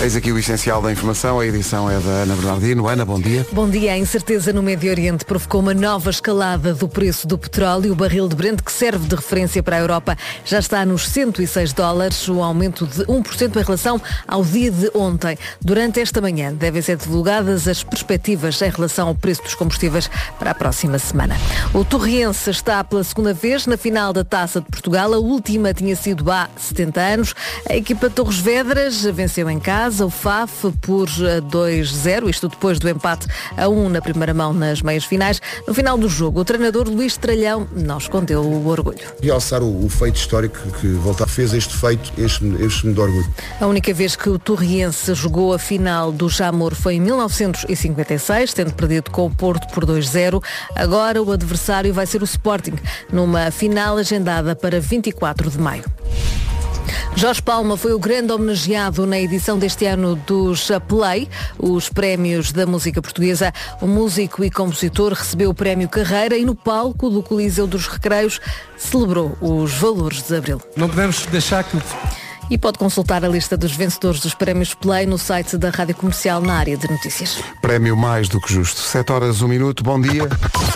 Eis aqui o essencial da informação, a edição é da Ana Bernardino. Ana, bom dia. Bom dia. A incerteza no Médio Oriente provocou uma nova escalada do preço do petróleo. O barril de Brent, que serve de referência para a Europa, já está nos $106, um aumento de 1% em relação ao dia de ontem. Durante esta manhã devem ser divulgadas as perspectivas em relação ao preço dos combustíveis para a próxima semana. O Torriense está pela segunda vez na final da Taça de Portugal. A última tinha sido há 70 anos. A equipa de Torres Vedras venceu em casa o FAF por 2-0, isto depois do empate a 1 na primeira mão nas meias finais. No final do jogo, o treinador Luís Tralhão não escondeu o orgulho. Realçar o feito histórico que Volta fez este feito, este-me de orgulho. A única vez que o Torriense jogou a final do Jamor foi em 1956, tendo perdido com o Porto por 2-0. Agora o adversário vai ser o Sporting, numa final agendada para 24 de maio. Jorge Palma foi o grande homenageado na edição deste ano dos Play, os prémios da música portuguesa. O músico e compositor recebeu o prémio Carreira e no palco do Coliseu dos Recreios celebrou os valores de Abril. Não podemos deixar que... E pode consultar a lista dos vencedores dos prémios Play no site da Rádio Comercial na área de notícias. Prémio mais do que justo. 7h01, bom dia.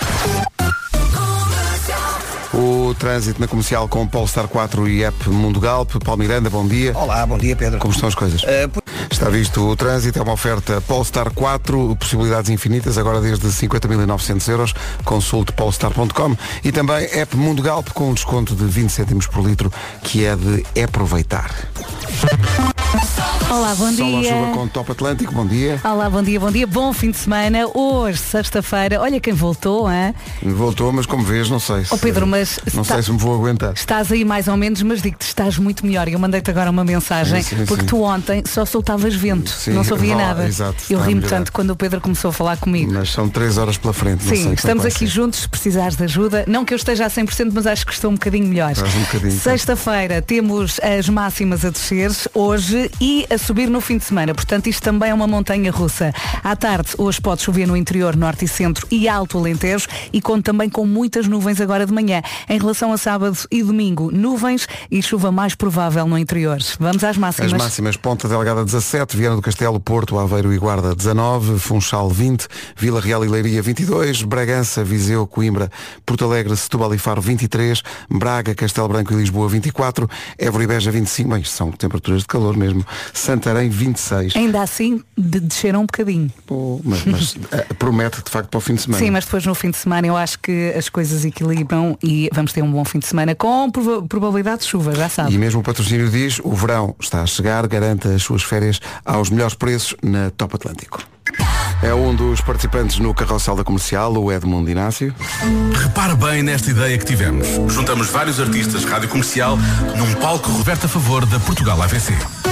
O trânsito na Comercial com Polestar 4 e app Mundo Galp. Paulo Miranda, bom dia. Olá, bom dia, Pedro. Como estão as coisas? Está visto o trânsito, é uma oferta Polestar 4, possibilidades infinitas, agora desde 50.900 euros. Consulte polestar.com e também app Mundo Galp com um desconto de 20 cêntimos por litro, que é de aproveitar. Olá, bom Sol dia. ao chuva com Top Atlântico, bom dia. Olá, bom dia, bom fim de semana. Hoje, sexta-feira, olha quem voltou, hein? Voltou, mas como vês, não sei se... Pedro, mas não sei se me vou aguentar. Estás aí mais ou menos, mas digo-te, estás muito melhor. Eu mandei-te agora uma mensagem, porque tu ontem só soltavas vento, não se ouvia nada. Exato, eu ri-me tanto quando o Pedro começou a falar comigo. Mas são 3 horas pela frente. Sim, não sei estamos aqui juntos, se precisares de ajuda. Não que eu esteja a 100%, mas acho que estou um bocadinho melhor. Sexta-feira temos as máximas a descer hoje e a subir no fim de semana. Portanto, isto também é uma montanha russa. À tarde, hoje pode chover no interior, norte e centro e alto Alentejo e conto também com muitas nuvens agora de manhã. Em relação a sábado e domingo, nuvens e chuva mais provável no interior. Vamos às máximas. As máximas: Ponta Delgada 17, Viana do Castelo, Porto, Aveiro e Guarda 19, Funchal 20, Vila Real e Leiria 22, Bragança, Viseu, Coimbra, Porto Alegre, Setúbal e Faro 23, Braga, Castelo Branco e Lisboa 24, Évora e Beja 25, bem, isto são temperaturas de calor mesmo, Santarém 26. Ainda assim, desceram um bocadinho. Mas promete de facto para o fim de semana. Sim, mas depois no fim de semana eu acho que as coisas equilibram e vamos ter um bom fim de semana com probabilidade de chuva, já sabe. E mesmo o patrocínio diz, o verão está a chegar, garanta as suas férias aos melhores preços na Top Atlântico. É um dos participantes no Carrossel da Comercial, o Edmundo Inácio. Repare bem nesta ideia que tivemos. Juntamos vários artistas rádio comercial num palco Roberto a favor da Portugal AVC.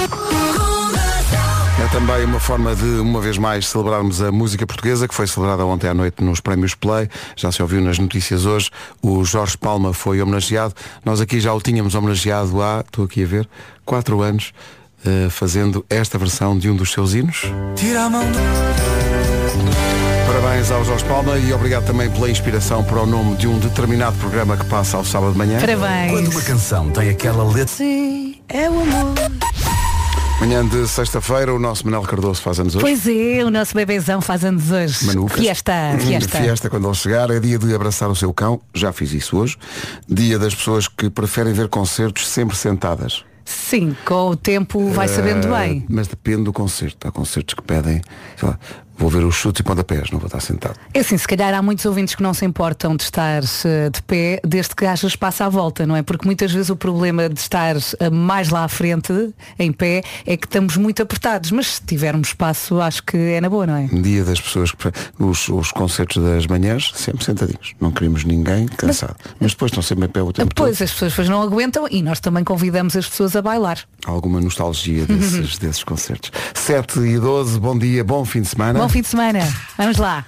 É também uma forma de, uma vez mais, celebrarmos a música portuguesa, que foi celebrada ontem à noite nos Prémios Play. Já se ouviu nas notícias hoje. O Jorge Palma foi homenageado. Nós aqui já o tínhamos homenageado há, estou aqui a ver, 4 anos, fazendo esta versão de um dos seus hinos. Tira a mão do... Parabéns ao Jorge Palma e obrigado também pela inspiração para o nome de um determinado programa que passa ao sábado de manhã. Parabéns. Quando uma canção tem aquela letra... Sim, é o amor. Manhã de sexta-feira, o nosso Manuel Cardoso faz anos hoje. Pois é, o nosso bebezão faz anos hoje. Manucas. Fiesta quando ele chegar. É dia de abraçar o seu cão. Já fiz isso hoje. Dia das pessoas que preferem ver concertos sempre sentadas. Sim, com o tempo vai sabendo bem. Mas depende do concerto. Há concertos que pedem, sei lá, vou ver os chutes e pontapés, não vou estar sentado. É assim, se calhar há muitos ouvintes que não se importam de estar de pé desde que haja espaço à volta, não é? Porque muitas vezes o problema de estar mais lá à frente, em pé, é que estamos muito apertados. Mas se tivermos espaço, acho que é na boa, não é? Dia das pessoas que os concertos das manhãs, sempre sentadinhos. Não queremos ninguém cansado. Mas depois estão sempre em pé o tempo todo. Pois, as pessoas depois não aguentam e nós também convidamos as pessoas a bailar. Há alguma nostalgia desses concertos. 7h12, bom dia, bom fim de semana. Bom fim de semana. Vamos lá.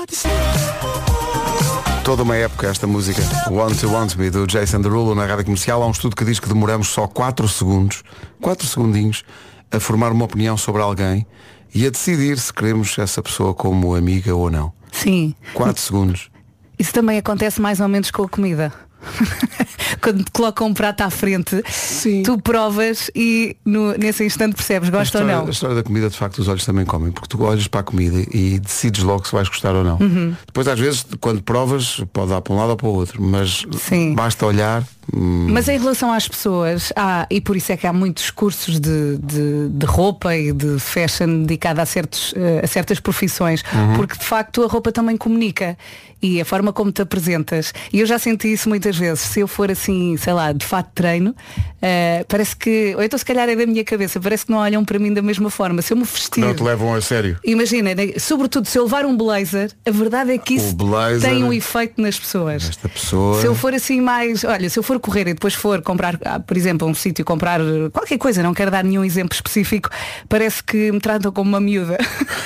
Toda uma época esta música Want Me do Jason Derulo na Rádio Comercial. Há um estudo que diz que demoramos só 4 segundos, 4 segundinhos, a formar uma opinião sobre alguém e a decidir se queremos essa pessoa como amiga ou não. Sim. 4 segundos. Isso também acontece mais ou menos com a comida. Quando te colocam um prato à frente, sim, tu provas e nesse instante percebes, gosta ou não. A história da comida, de facto, os olhos também comem, porque tu olhas para a comida e decides logo se vais gostar ou não. Depois, às vezes, quando provas, pode dar para um lado ou para o outro, mas sim, basta olhar. Mas em relação às pessoas, e por isso é que há muitos cursos de roupa e de fashion dedicado a certas profissões, porque de facto a roupa também comunica e a forma como te apresentas. E eu já senti isso muitas vezes. Se eu for assim, sei lá, de fato de treino, parece que, ou então se calhar é da minha cabeça, parece que não olham para mim da mesma forma. Se eu me vestir, não te levam a sério. Imagina, sobretudo se eu levar um blazer, a verdade é que isso tem um efeito nas pessoas. Esta pessoa... Se eu for assim mais, olha, se eu for correr e depois for comprar, por exemplo, um sítio, comprar qualquer coisa, não quero dar nenhum exemplo específico, parece que me tratam como uma miúda.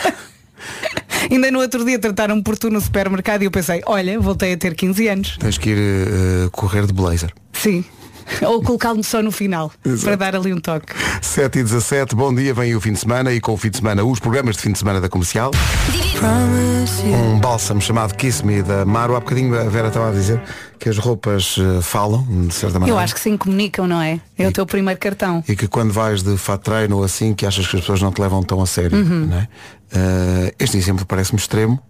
Ainda no outro dia trataram-me por tu no supermercado e eu pensei, olha, voltei a ter 15 anos. Tens que ir correr de blazer. Sim. Ou colocá-lo só no final. Exato. Para dar ali um toque. 7h17, bom dia, vem o fim de semana e com o fim de semana os programas de fim de semana da Comercial. Um bálsamo chamado Kiss Me da Maro. Há bocadinho a Vera estava a dizer que as roupas falam, de certa maneira. Eu acho que sim, comunicam, não é? É o teu primeiro cartão. E que quando vais de fato treino ou assim, que achas que as pessoas não te levam tão a sério, não é? Este exemplo parece-me extremo.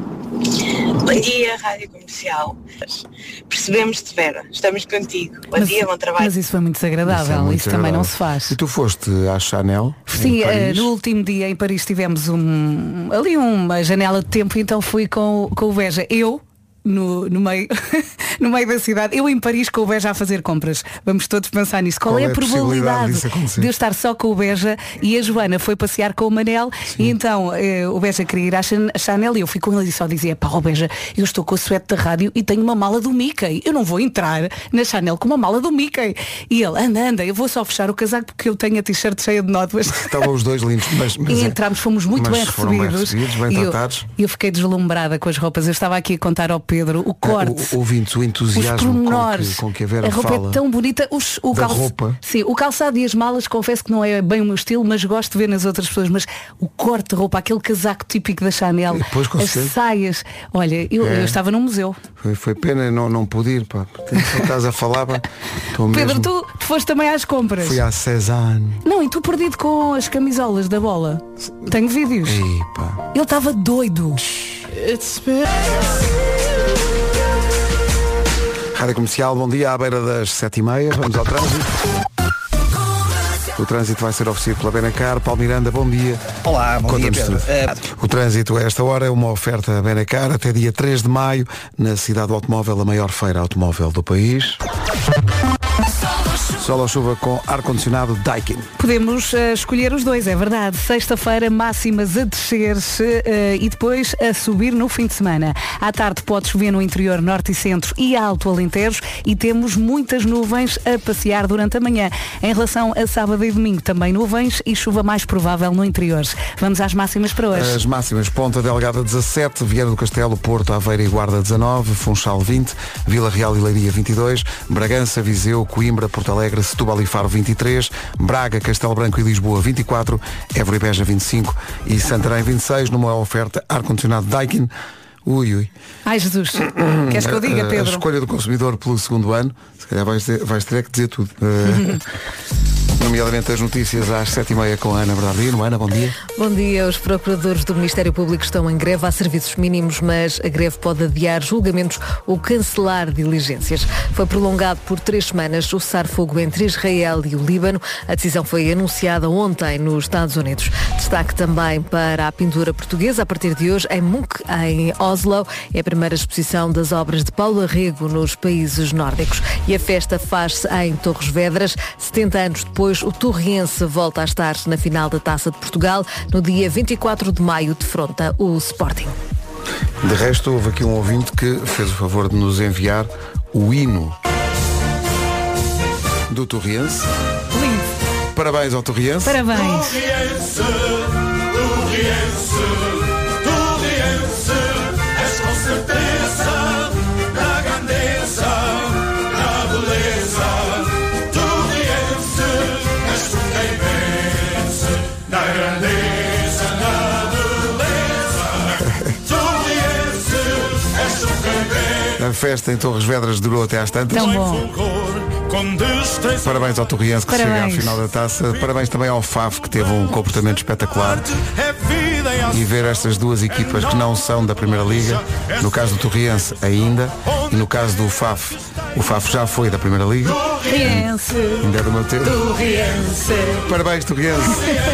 Bom dia, Rádio Comercial. Percebemos-te, Vera. Estamos contigo. Bom dia, bom trabalho. Mas isso foi muito desagradável. Isso também não se faz. E tu foste à Chanel? Sim, no último dia em Paris tivemos ali uma janela de tempo, então fui com o Beja. Eu, no meio no meio da cidade, eu em Paris com o Beja a fazer compras. Vamos todos pensar nisso. Qual é a probabilidade de eu estar só com o Beja? E a Joana foi passear com o Manel. Sim. E então o Beja queria ir à Chanel e eu fui com ele e só dizia, pá, o Beja, eu estou com a suéte da rádio e tenho uma mala do Mickey, eu não vou entrar na Chanel com uma mala do Mickey. E ele, anda, eu vou só fechar o casaco porque eu tenho a t-shirt cheia de nódoas. Estavam os dois lindos, mas e entramos, fomos muito bem recebidos, bem tratados. Eu fiquei deslumbrada com as roupas. Eu estava aqui a contar ao Pedro o corte, ouvintes, o entusiasmo com que a Vera roupa fala. É tão bonita. Roupa. Sim, o calçado e as malas, confesso que não é bem o meu estilo, mas gosto de ver nas outras pessoas. Mas o corte de roupa, aquele casaco típico da Chanel, as saias. Olha, eu estava num museu. Foi pena não pude ir, pá. Estás a falar, pá. Pedro, tu foste também às compras. Fui à Cézanne. Não, e tu perdido com as camisolas da bola. Tenho vídeos. Epa. Ele estava doido. Rádio Comercial, bom dia, à beira das 7h30, vamos ao trânsito. O trânsito vai ser oferecido pela Benacar. Paulo Miranda, bom dia. Olá, bom dia, Pedro. O trânsito a esta hora é uma oferta Benacar até dia 3 de maio, na cidade do automóvel, a maior feira automóvel do país. Sol ou chuva com ar-condicionado Daikin. Podemos escolher os dois, é verdade. Sexta-feira, máximas a descer e depois a subir no fim de semana. À tarde pode chover no interior, norte e centro e alto Alentejo e temos muitas nuvens a passear durante a manhã. Em relação a sábado e domingo, também nuvens e chuva mais provável no interior. Vamos às máximas para hoje. As máximas: Ponta Delgada 17, Viana do Castelo, Porto, Aveiro e Guarda 19, Funchal 20, Vila Real e Leiria 22, Bragança, Viseu, Coimbra, Porto Alegre, Setúbal e Faro 23, Braga, Castelo Branco e Lisboa 24, Évora e Beja 25 e Santarém 26, numa oferta ar-condicionado Daikin. Ui. Ai, Jesus. Queres que eu diga, Pedro? A escolha do consumidor pelo segundo ano, se calhar vais ter que dizer tudo. Nomeadamente as notícias às 7h30 com a Ana Bernardino. Ana, bom dia. Bom dia. Os procuradores do Ministério Público estão em greve. Há serviços mínimos, mas a greve pode adiar julgamentos ou cancelar diligências. Foi prolongado por 3 semanas o cessar-fogo entre Israel e o Líbano. A decisão foi anunciada ontem nos Estados Unidos. Destaque também para a pintura portuguesa a partir de hoje em Munch, em Oslo. É a primeira exposição das obras de Paulo Arrego nos países nórdicos. E a festa faz-se em Torres Vedras. 70 anos depois, o Torriense volta a estar na final da Taça de Portugal. No dia 24 de maio defronta o Sporting. De resto, houve aqui um ouvinte que fez o favor de nos enviar o hino do Torriense. Lindo. Parabéns ao Torriense. Parabéns. Torriense, és com certeza na grandeza, na beleza. Torriense, és tu quem vence na grandeza, na beleza. Torriense, és tu quem vence. A festa em Torres Vedras durou até às tantas. Tão bom. Parabéns ao Torriense que chega à final da taça. Parabéns também ao FAF, que teve um comportamento espetacular. E ver estas duas equipas que não são da Primeira Liga, no caso do Torriense ainda, e no caso do FAF, o FAF já foi da Primeira Liga. Torriense. Ainda é do meu tempo. Torriense. Parabéns, Torriense.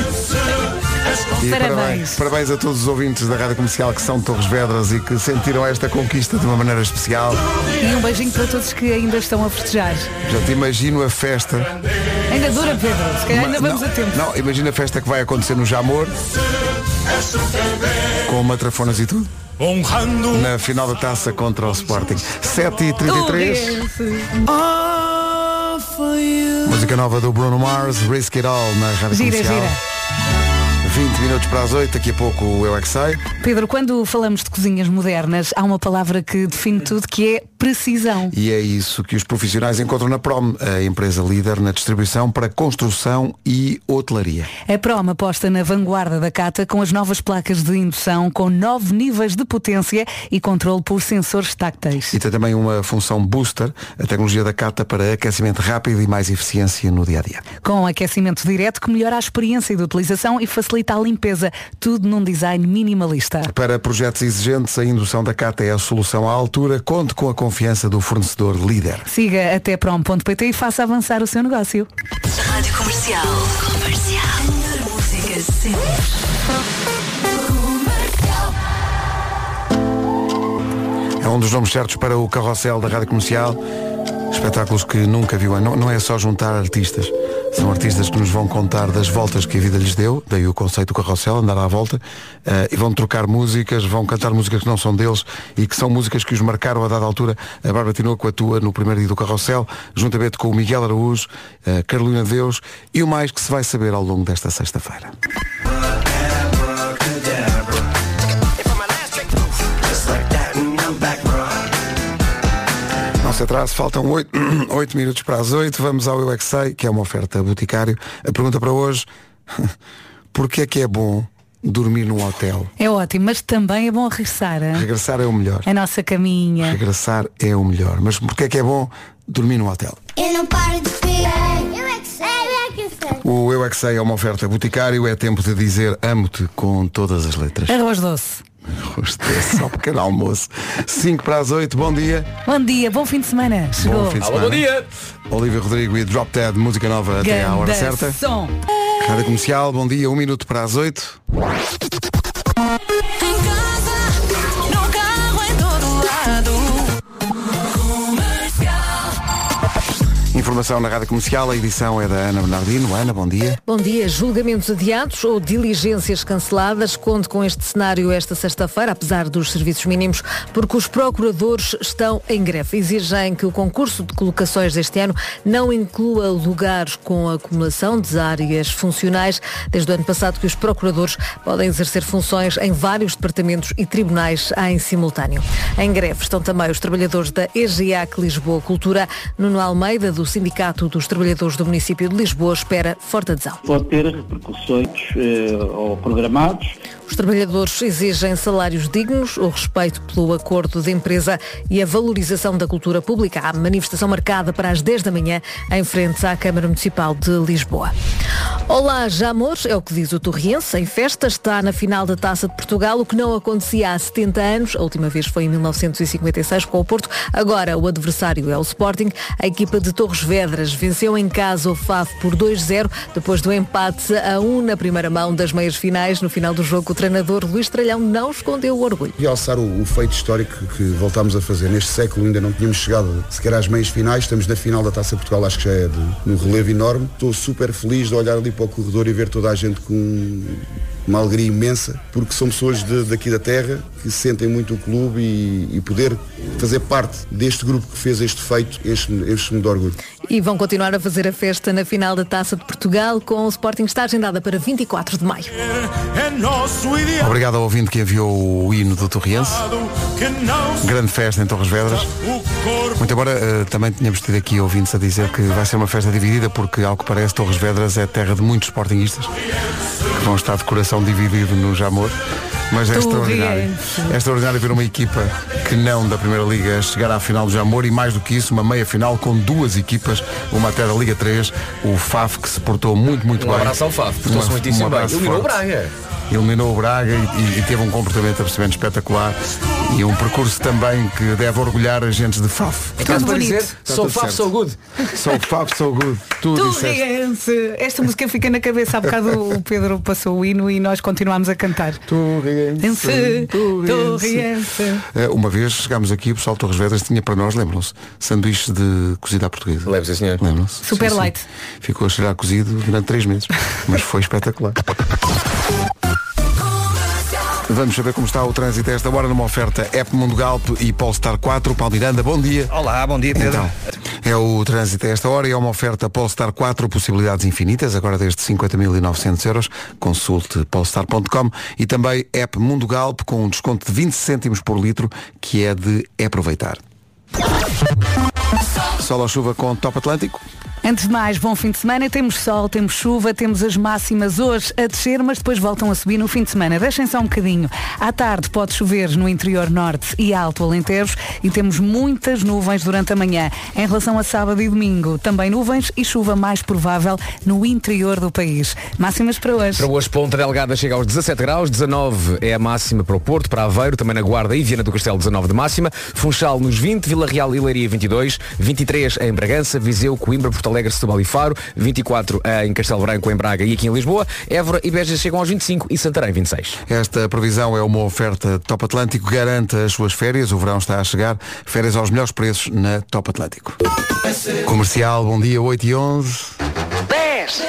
E parabéns a todos os ouvintes da Rádio Comercial que são de Torres Vedras e que sentiram esta conquista de uma maneira especial. E um beijinho para todos que ainda estão a festejar. Já te imagino a festa. Ainda dura, Pedro, se calhar ainda vamos a tempo. Não, imagina a festa que vai acontecer no Jamor, com matrafonas e tudo, na final da taça contra o Sporting. 7h33. Música nova do Bruno Mars, Risk It All, na Rádio Comercial. Gira. 20 minutos para as 8, daqui a pouco o Eu É Que Sei. Pedro, quando falamos de cozinhas modernas, há uma palavra que define tudo, que é precisão. E é isso que os profissionais encontram na PROM, a empresa líder na distribuição para construção e hotelaria. A PROM aposta na vanguarda da Cata com as novas placas de indução com 9 níveis de potência e controle por sensores tácteis. E tem também uma função booster, a tecnologia da Cata para aquecimento rápido e mais eficiência no dia-a-dia. Com aquecimento direto que melhora a experiência de utilização e facilita a limpeza, tudo num design minimalista. Para projetos exigentes, a indução da Cata é a solução à altura. Conte com a confiança do fornecedor líder. Siga até prom.pt e faça avançar o seu negócio. Rádio Comercial. Música sempre. É um dos nomes certos para o carrossel da Rádio Comercial. Espetáculos que nunca viu. Não é só juntar artistas. São artistas que nos vão contar das voltas que a vida lhes deu, daí o conceito do carrossel, andar à volta, e vão trocar músicas, vão cantar músicas que não são deles e que são músicas que os marcaram a dada altura. A Bárbara Tinoco atua no primeiro dia do carrossel, juntamente com o Miguel Araújo, a Carolina Deus e o mais que se vai saber ao longo desta sexta-feira. Não se atrase, faltam 8 minutos para as 8. Vamos ao Eu É Que Sei, que é uma oferta Boticário. A pergunta para hoje: porquê é que é bom dormir num hotel? É ótimo, mas também é bom regressar. Hein? Regressar é o melhor. A nossa caminha. Regressar é o melhor. Mas porquê é que é bom dormir num hotel? Eu não paro de esperar. Eu é que sei, eu é que sei. O Eu É Que Sei é uma oferta Boticário. É tempo de dizer amo-te com todas as letras. Arroz doce. Só pequeno almoço. 5 para as 8, bom dia. Bom dia, bom fim de semana. Chegou. Bom fim de semana. Bom dia. Olivia Rodrigo e Drop Dead, música nova até à hora certa. Som. Rádio Comercial, bom dia, 1 minuto para as 8. Informação na Rádio Comercial, a edição é da Ana Bernardino. Ana, bom dia. Bom dia. Julgamentos adiados ou diligências canceladas. Conto com este cenário esta sexta-feira, apesar dos serviços mínimos, porque os procuradores estão em greve. Exigem que o concurso de colocações deste ano não inclua lugares com acumulação de áreas funcionais. Desde o ano passado que os procuradores podem exercer funções em vários departamentos e tribunais em simultâneo. Em greve estão também os trabalhadores da EGEAC Lisboa Cultura. Nuno Almeida, do Sindicato dos Trabalhadores do Município de Lisboa, espera forte adesão. Pode ter repercussões ou programados. Os trabalhadores exigem salários dignos, o respeito pelo acordo de empresa e a valorização da cultura pública. Há manifestação marcada para as 10 da manhã em frente à Câmara Municipal de Lisboa. Olá, já amores, é o que diz o Torriense. Em festa está na final da Taça de Portugal, o que não acontecia há 70 anos. A última vez foi em 1956 com o Porto. Agora o adversário é o Sporting. A equipa de Torres Vedras venceu em casa o FAF por 2-0, depois do empate a 1 na primeira mão das meias finais. No final do jogo, o treinador Luís Tralhão não escondeu o orgulho. Realçar o feito histórico que voltámos a fazer. Neste século ainda não tínhamos chegado sequer às meias finais. Estamos na final da Taça de Portugal, acho que já é de um relevo enorme. Estou super feliz de olhar ali para o corredor e ver toda a gente com uma alegria imensa, porque são pessoas daqui da terra que sentem muito o clube e poder fazer parte deste grupo que fez este feito, enche-me de orgulho. E vão continuar a fazer a festa na final da Taça de Portugal, com o Sporting está agendada para 24 de maio. Obrigado ao ouvinte que enviou o hino do Torriense. Grande festa em Torres Vedras. Muito embora também tínhamos tido aqui ouvintes a dizer que vai ser uma festa dividida, porque ao que parece Torres Vedras é terra de muitos sportinguistas que vão estar de coração dividido no Jamor. Mas é extraordinário. É extraordinário ver uma equipa que não da Primeira Liga chegar à final do Jamor e mais do que isso, uma meia final com duas equipas, uma até da Liga 3, o FAF que se portou muito bem. Um abraço ao FAF, portou-se muitíssimo bem. Eliminou o Braga. Eliminou o Braga e teve um comportamento absolutamente espetacular e um percurso também que deve orgulhar agentes de FAF. Caso para dizer, sou FAF, sou good. Sou FAF, sou good. Torriense. Esta música fica na cabeça. Há bocado o Pedro passou o hino e nós continuámos a cantar. Torriense. Uma vez chegámos aqui, o pessoal de Torres Vedras tinha para nós, lembram-se, sanduíche de cozida à portuguesa. Leve-se, senhor. Lembram-se? Super light. Ficou a cheirar cozido durante 3 meses, mas foi espetacular. Vamos saber como está o trânsito a esta hora numa oferta App Mundo Galp e Polestar 4. Paulo Miranda, bom dia. Olá, bom dia, Pedro. Então, é o trânsito a esta hora e é uma oferta Polestar 4, possibilidades infinitas, agora desde 50.900 euros. Consulte polestar.com e também App Mundo Galp com um desconto de 20 cêntimos por litro, que é de aproveitar. Sol ou chuva com Top Atlântico? Antes de mais, bom fim de semana. Temos sol, temos chuva, temos as máximas hoje a descer, mas depois voltam a subir no fim de semana. Deixem só um bocadinho. À tarde pode chover no interior norte e alto Alentejo e temos muitas nuvens durante a manhã. Em relação a sábado e domingo, também nuvens e chuva mais provável no interior do país. Máximas para hoje. Para hoje, Ponta Delgada chega aos 17 graus, 19 é a máxima para o Porto, para Aveiro, também na Guarda e Viana do Castelo 19 de máxima, Funchal nos 20, Vila Real e Leiria 22, 23 em Bragança, Viseu, Coimbra, Porto Alegre, Setúbal e Faro, 24 em Castelo Branco, em Braga e aqui em Lisboa, Évora e Beja chegam aos 25 e Santarém 26. Esta previsão é uma oferta Top Atlântico, garante as suas férias, o verão está a chegar, férias aos melhores preços na Top Atlântico. Comercial, bom dia, 8h11. 10,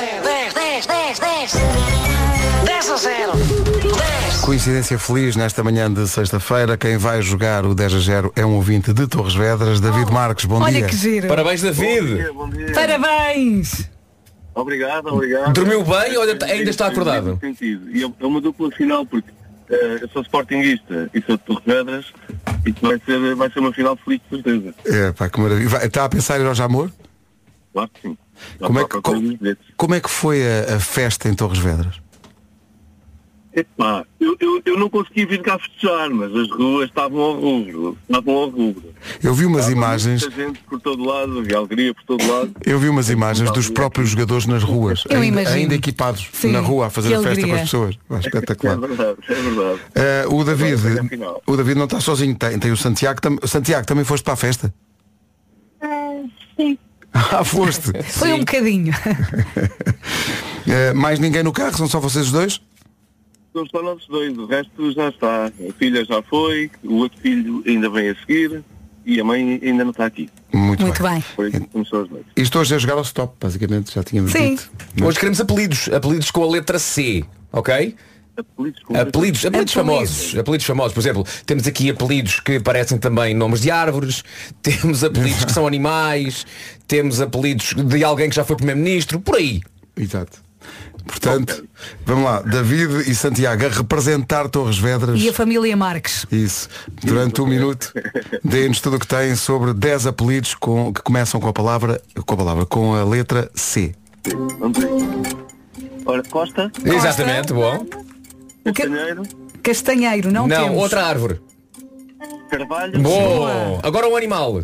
10 a 0. 10. Coincidência feliz nesta manhã de sexta-feira. Quem vai jogar o 10 a 0 é um ouvinte de Torres Vedras, David Marques. Bom dia. Olha que giro. Parabéns, David. Bom dia. Parabéns. Obrigado. Dormiu bem ou ainda está acordado? E é uma dupla final, porque eu sou sportinguista e sou de Torres Vedras e vai ser uma final feliz, de certeza. É, pá, que maravilha. Está a pensar em ir ao Jamor? Claro que sim. Como é que foi a festa em Torres Vedras? Epá, eu não consegui vir cá festejar, mas as ruas estavam ao rubro. Eu vi umas imagens. Muita gente por todo lado, havia alegria por todo lado. Eu vi umas imagens dos próprios jogadores nas ruas, ainda equipados. Sim, na rua a fazer a festa com as pessoas. Espetacular. É verdade. O David não está sozinho, tem o Santiago. Santiago, também foste para a festa? Sim. Ah, foste. Foi um bocadinho. Mais ninguém no carro? São só vocês os dois? São só nós dois, o resto já está. A filha já foi, o outro filho ainda vem a seguir e a mãe ainda não está aqui. Muito bem. Foi isso que começou as noites. Isto hoje é jogar ao stop, basicamente, já tínhamos dito. Mas... Hoje queremos apelidos com a letra C, ok? Apelidos famosos. Por exemplo, temos aqui apelidos que parecem também nomes de árvores, temos apelidos que são animais, temos apelidos de alguém que já foi primeiro-ministro, por aí. Exato. Portanto, vamos lá, David e Santiago a representar Torres Vedras. E a família Marques. Isso. Durante um minuto, deem-nos tudo o que têm sobre 10 apelidos que começam com a letra C. Ora, Costa. Exatamente, bom. Castanheiro, não temos. Não, outra árvore. Carvalho. Boa. Agora um animal.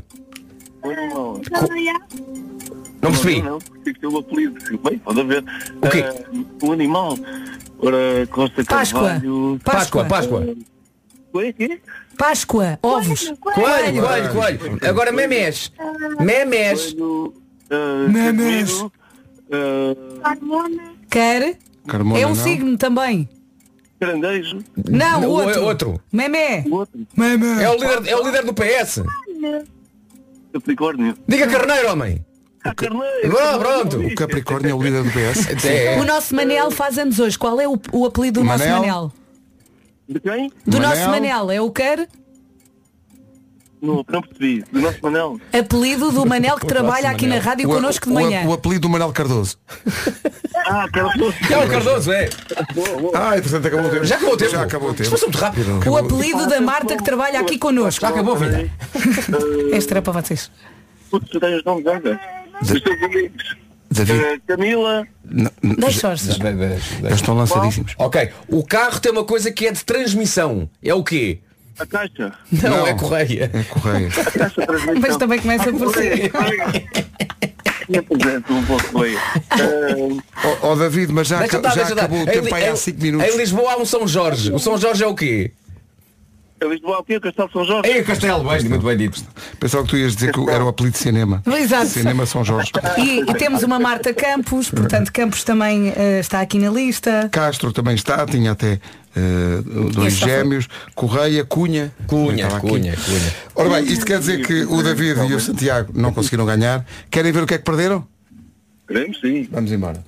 Não percebi. Não, tem que ter o apelido. Bem, pode haver. O quê? Um animal. Ora, Costa Carvalho. Páscoa. Quê? Páscoa. Ovos. Coelho. Agora memés. Memés. Memés. Carmona, é um não? signo também. Caranguejo. Não, outro. Memé. Memé. É o líder do PS. Capricórnio. Diga carneiro, homem. Carneiro. Pronto. O Capricórnio é o líder do PS. O nosso Manel faz anos hoje. Qual é o apelido do nosso Manel? De quem? Do nosso Manel. É o quê? Não percebi. Do nosso Manel. Apelido do Manel que trabalha aqui na rádio connosco de manhã. O apelido do Manel Cardoso. Cardoso. É o Cardoso, é. Portanto acabou o tempo. Já acabou o tempo. Passou muito rápido. O apelido da Marta que trabalha aqui connosco. Já acabou, filha. Esta era para vocês. Putz, tu tens os nomes, David. Camila. Deixa os. Eles estão lançadíssimos. Ok, o carro tem uma coisa que é de transmissão. É o quê? A caixa. Não, é correia. É correia. A caixa de transmissão. Mas também começa por ser. David, mas já acabou o tempo aí há 5 minutos. Em Lisboa há um São Jorge. O São Jorge é o quê? Em Lisboa há o quê? O Castelo de São Jorge? É o Castelo, muito bem dito. Pensava que tu ias dizer que era o apelido de cinema. Exato. Cinema São Jorge. E temos uma Marta Campos, portanto Campos também está aqui na lista. Castro também está, tinha até 2 gêmeos. Correia, Cunha. Cunha. Ora bem, isto quer dizer que o David e o Santiago não conseguiram ganhar. Querem ver o que é que perderam? Queremos, sim. Vamos embora.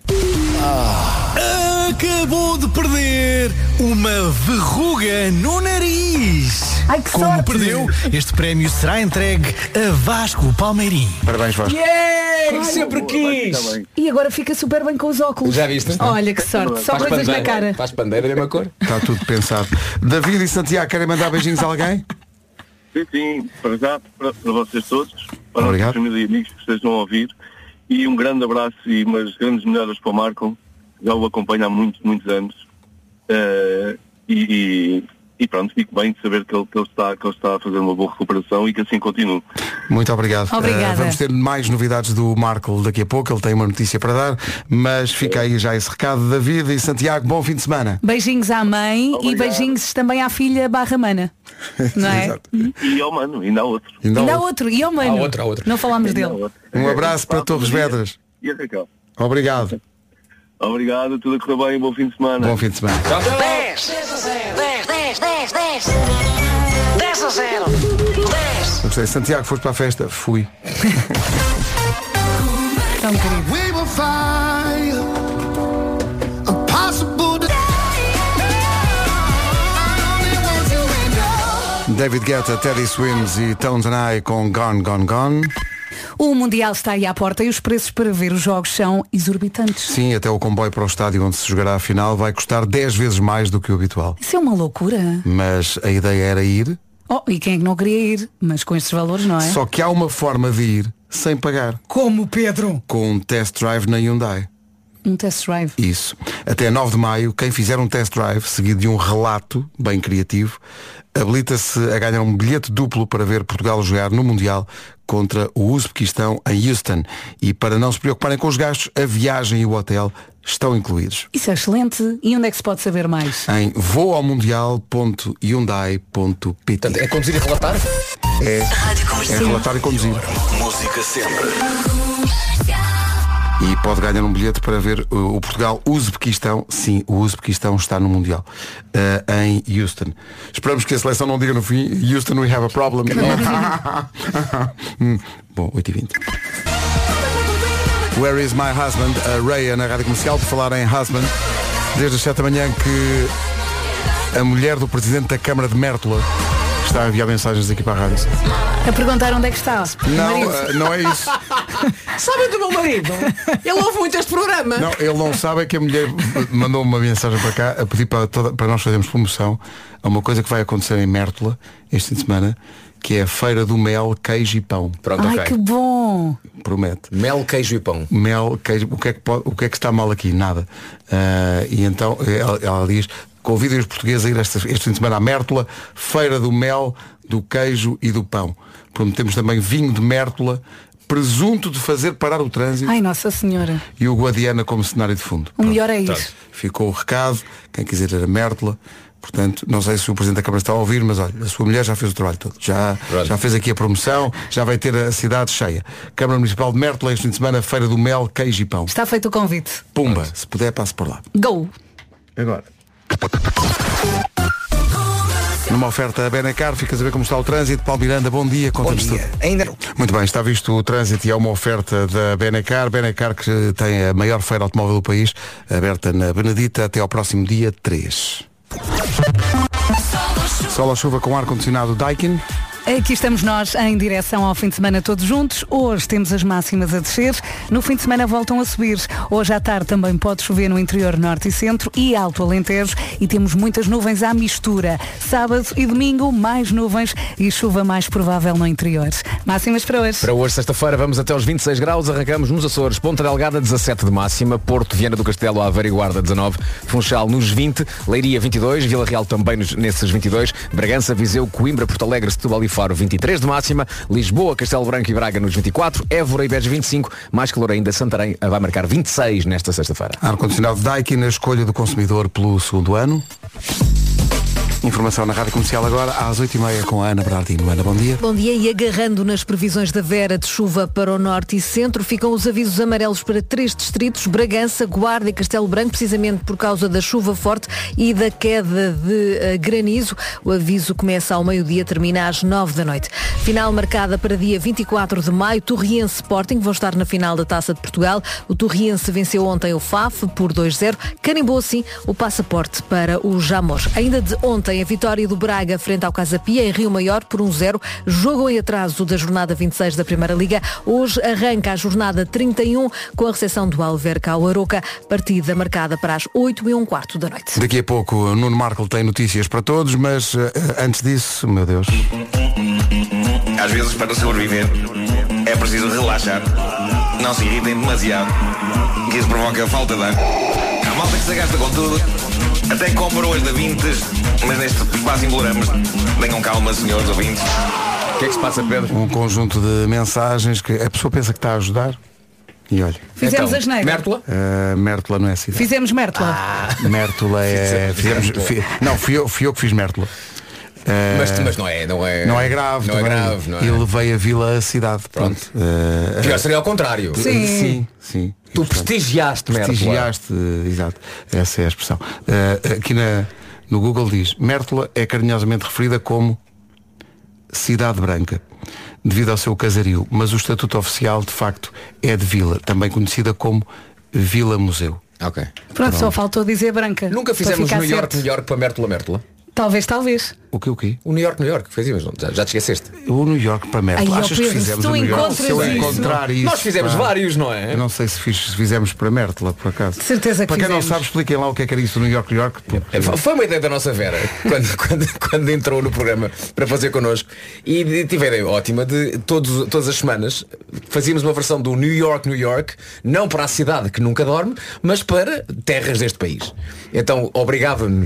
Acabou de perder uma verruga no nariz. Ai, que Como sorte. perdeu, este prémio será entregue a Vasco Palmeirim. Parabéns, Vasco. Yeah! Sempre quis. E agora fica super bem com os óculos. Já viste? Olha que sorte, só coisas na cara. Faz pandeira da mesma cor. Está tudo pensado. David e Santiago, querem mandar beijinhos a alguém? Sim, para já, para vocês todos, para Obrigado. a família e amigos que estejam a ouvir, e um grande abraço e umas grandes melhoras para o Marco, já o acompanho há muitos anos, e pronto, fico bem de saber que ele está a fazer uma boa recuperação e que assim continue. Muito obrigado. Obrigada. Vamos ter mais novidades do Marco daqui a pouco, ele tem uma notícia para dar, mas fica aí já esse recado. David e Santiago, bom fim de semana. Beijinhos à mãe. Obrigado. E beijinhos também à filha /mana. Não é? Exato. E ao Mano, ainda há outro. Ainda há outro. E ao Mano. Há outro. Não falámos dele. Um abraço para Torres Vedras. E a Raquel. Obrigado. Obrigado, tudo a correr bem, bom fim de semana. Bom fim de semana. 10 a 0. 10. Eu gostei. Santiago, foste para a festa? Fui. Tão querido. David Guetta, Teddy Swims e Tones and I com Gone, Gone, Gone. O Mundial está aí à porta e os preços para ver os jogos são exorbitantes. Sim, até o comboio para o estádio onde se jogará a final vai custar 10 vezes mais do que o habitual. Isso é uma loucura. Mas a ideia era ir. Oh, e quem é que não queria ir? Mas com estes valores, não é? Só que há uma forma de ir sem pagar. Como, Pedro? Com um test drive na Hyundai. Um test drive. Isso. Até 9 de maio, quem fizer um test drive, seguido de um relato bem criativo, habilita-se a ganhar um bilhete duplo para ver Portugal jogar no Mundial contra o Uzbequistão em Houston. E para não se preocuparem com os gastos, a viagem e o hotel estão incluídos. Isso é excelente. E onde é que se pode saber mais? Em voaomundial.hyundai.pt. Portanto, é conduzir e relatar? É relatar e conduzir. Música sempre. E pode ganhar um bilhete para ver o Portugal-Uzbequistão. Sim, o Uzbequistão está no Mundial. Em Houston. Esperamos que a seleção não diga no fim Houston, we have a problem. Bom, 8h20. Where is my husband? A Raya na Rádio Comercial, por falar em husband. Desde as 7 da manhã que a mulher do Presidente da Câmara de Mértola está a enviar mensagens aqui para a rádio. A perguntar onde é que está. Não, não é isso. Sabem do meu marido? Ele ouve muito este programa. Não, ele não sabe, é que a mulher mandou uma mensagem para cá a pedir para nós fazermos promoção a uma coisa que vai acontecer em Mértola este fim de semana, que é a Feira do Mel, Queijo e Pão. Pronto, Ai, ok. que bom. Promete. Mel, queijo e pão. Mel, queijo, o que é que está mal aqui? Nada. E então ela diz, convidem os portugueses a ir este fim de semana à Mértola, Feira do Mel, do Queijo e do Pão. Prometemos também vinho de Mértola, presunto de fazer parar o trânsito. Ai, Nossa Senhora. E o Guadiana como cenário de fundo. O melhor é ir. Ficou o recado, quem quiser ir a Mértola. Portanto, não sei se o Presidente da Câmara está a ouvir, mas olha, a sua mulher já fez o trabalho todo. Já fez aqui a promoção, já vai ter a cidade cheia. Câmara Municipal de Mértola, este fim de semana, Feira do Mel, Queijo e Pão. Está feito o convite. Pumba, se puder, passe por lá. Go! Agora. Numa oferta a Benacar, fica a saber como está o trânsito. Paulo Miranda, bom dia, conta-nos tudo. Ainda não. Muito bem, está visto o trânsito e é uma oferta da Benacar. Benacar que tem a maior feira automóvel do país, aberta na Benedita até ao próximo dia 3. Sol ou chuva com ar-condicionado Daikin. Aqui estamos nós em direção ao fim de semana todos juntos. Hoje temos as máximas a descer. No fim de semana voltam a subir. Hoje à tarde também pode chover no interior norte e centro e Alto Alentejo. E temos muitas nuvens à mistura. Sábado e domingo, mais nuvens e chuva mais provável no interior. Máximas para hoje. Para hoje, sexta-feira, vamos até aos 26 graus. Arrancamos nos Açores, Ponta Delgada, 17 de máxima. Porto, Viana do Castelo, Aveiro e Guarda, 19. Funchal nos 20. Leiria, 22. Vila Real também nesses 22. Bragança, Viseu, Coimbra, Porto Alegre, Setúbal e Faro, 23 de máxima. Lisboa, Castelo Branco e Braga nos 24. Évora e Beja, 25. Mais calor ainda, Santarém vai marcar 26 nesta sexta-feira. Ar-condicionado Daikin na escolha do consumidor pelo segundo ano. Informação na Rádio Comercial agora às 8h30 com a Ana Bernardino. Ana, bom dia. Bom dia. E agarrando nas previsões da Vera de chuva para o norte e centro, ficam os avisos amarelos para 3 distritos, Bragança, Guarda e Castelo Branco, precisamente por causa da chuva forte e da queda de granizo. O aviso começa ao meio-dia, termina às 9 da noite. Final marcada para dia 24 de maio, Torriense Sporting vão estar na final da Taça de Portugal. O Torriense venceu ontem o FAF por 2-0, carimbou assim o passaporte para o Jamor. Ainda de ontem, a vitória do Braga frente ao Casa Pia em Rio Maior por 1-0, jogo em atraso da jornada 26 da Primeira Liga. Hoje arranca a jornada 31 com a recepção do Alverca ao Aroca, partida marcada para as 8h15 da noite. Daqui a pouco o Nuno Marco tem notícias para todos, mas antes disso, meu Deus. Às vezes, para sobreviver, é preciso relaxar. Não se irritem demasiado, que isso provoca falta de ar. Há malta que se gasta com tudo, até comprou as da Vintes, mas neste espaço imploramos, tenham calma, senhores ouvintes. O que é que se passa, Pedro? Um conjunto de mensagens que a pessoa pensa que está a ajudar. E olha. Fizemos então, a geneira. Mértola? Mértola não é cidade. Fizemos Mértola. Mértola é. Não, fui eu que fiz Mértola. Mas não é grave. Não é grave. Não é. E levei a vila à cidade. Pronto. Pior seria ao contrário. Sim. Tu prestigiaste Mértola. Prestigiaste, exato. Essa é a expressão. Aqui no Google diz: Mértola é carinhosamente referida como Cidade Branca, devido ao seu casario, mas o estatuto oficial de facto é de vila, também conhecida como Vila Museu. Ok. Pronto, só faltou dizer branca. Nunca fizemos New York para Mértola. Talvez. O quê? O New York, fazíamos, já te esqueceste. O New York para Mértola. Achas que fizemos o New York? Se eu encontrar isso. Nós fizemos vários, não é? Eu não sei se fizemos para Mértola, por acaso. De certeza que para quem fizemos. não sabe, expliquem lá o que era isso do New York. Foi uma ideia da nossa Vera, quando entrou no programa para fazer connosco. E tive a ideia ótima de todas as semanas fazíamos uma versão do New York, não para a cidade que nunca dorme, mas para terras deste país. Então obrigava-me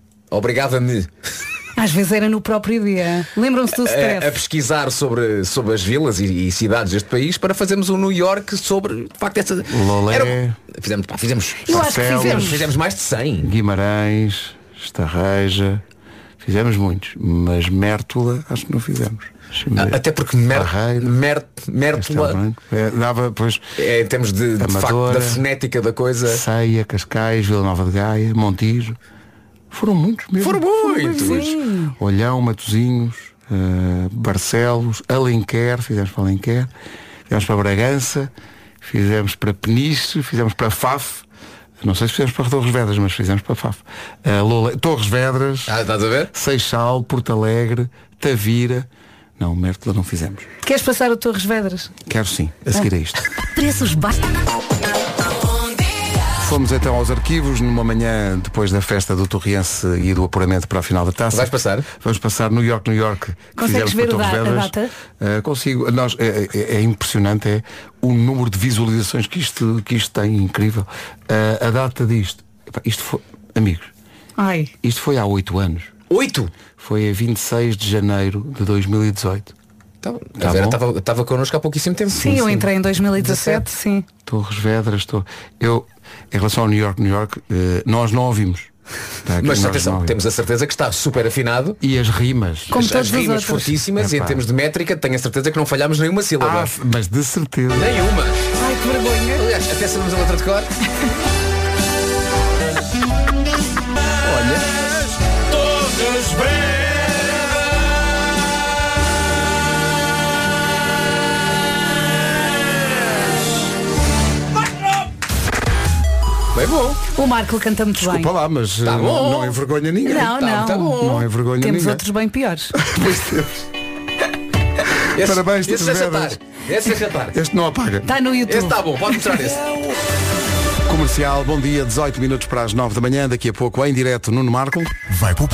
às vezes era no próprio dia. Lembram-se do stress? A pesquisar sobre as vilas e cidades deste país para fazermos um New York sobre, de facto, essa... Lolé. Fizemos. Eu acho que fizemos mais de 100. Guimarães, Estarreja, fizemos muitos, mas Mértola acho que não fizemos. Até porque Mértola dava, pois, em termos de facto, da fonética da coisa. Ceia, Cascais, Vila Nova de Gaia, Montijo. Foram muitos mesmo. Foram muitos. Olhão, Matosinhos, Barcelos, Alenquer, fizemos para Alenquer, fizemos para Bragança, fizemos para Peniche, fizemos para Faf. Não sei se fizemos para Torres Vedras, mas fizemos para Faf. Torres Vedras, estás a ver? Seixal, Porto Alegre, Tavira. Não, Mértola não fizemos. Queres passar o Torres Vedras? Quero sim, a seguir a isto. Preços baixos. Fomos então aos arquivos numa manhã depois da festa do Torriense e do apuramento para a final da taça. Vais passar? Vamos passar New York. Consegues ver a data? Consigo. É impressionante o número de visualizações que isto tem, incrível. A data disto. Isto foi, amigos, isto foi há 8 anos. 8? Foi a 26 de janeiro de 2018. A Vera estava connosco há pouquíssimo tempo. Sim, eu entrei em 2017, sim. Torres Vedras, em relação ao New York, nós não ouvimos. Mas atenção, temos a certeza que está super afinado. E as rimas. As rimas fortíssimas, e em termos de métrica, tenho a certeza que não falhámos nenhuma sílaba. Mas de certeza. Nenhuma. Ai, que vergonha. Aliás, até sabemos a letra de cor. Olha. Todas bem. Bem bom. O Marco canta muito bem. Desculpa lá, mas não envergonha ninguém. Não. Não envergonha ninguém. Temos outros bem piores. Pois temos. Parabéns, esse é jantar. Este não apaga. Está no YouTube. Esse está bom, pode mostrar esse. Comercial, bom dia, 18 minutos para as 9 da manhã, daqui a pouco em direto Nuno Marco. Vai para o...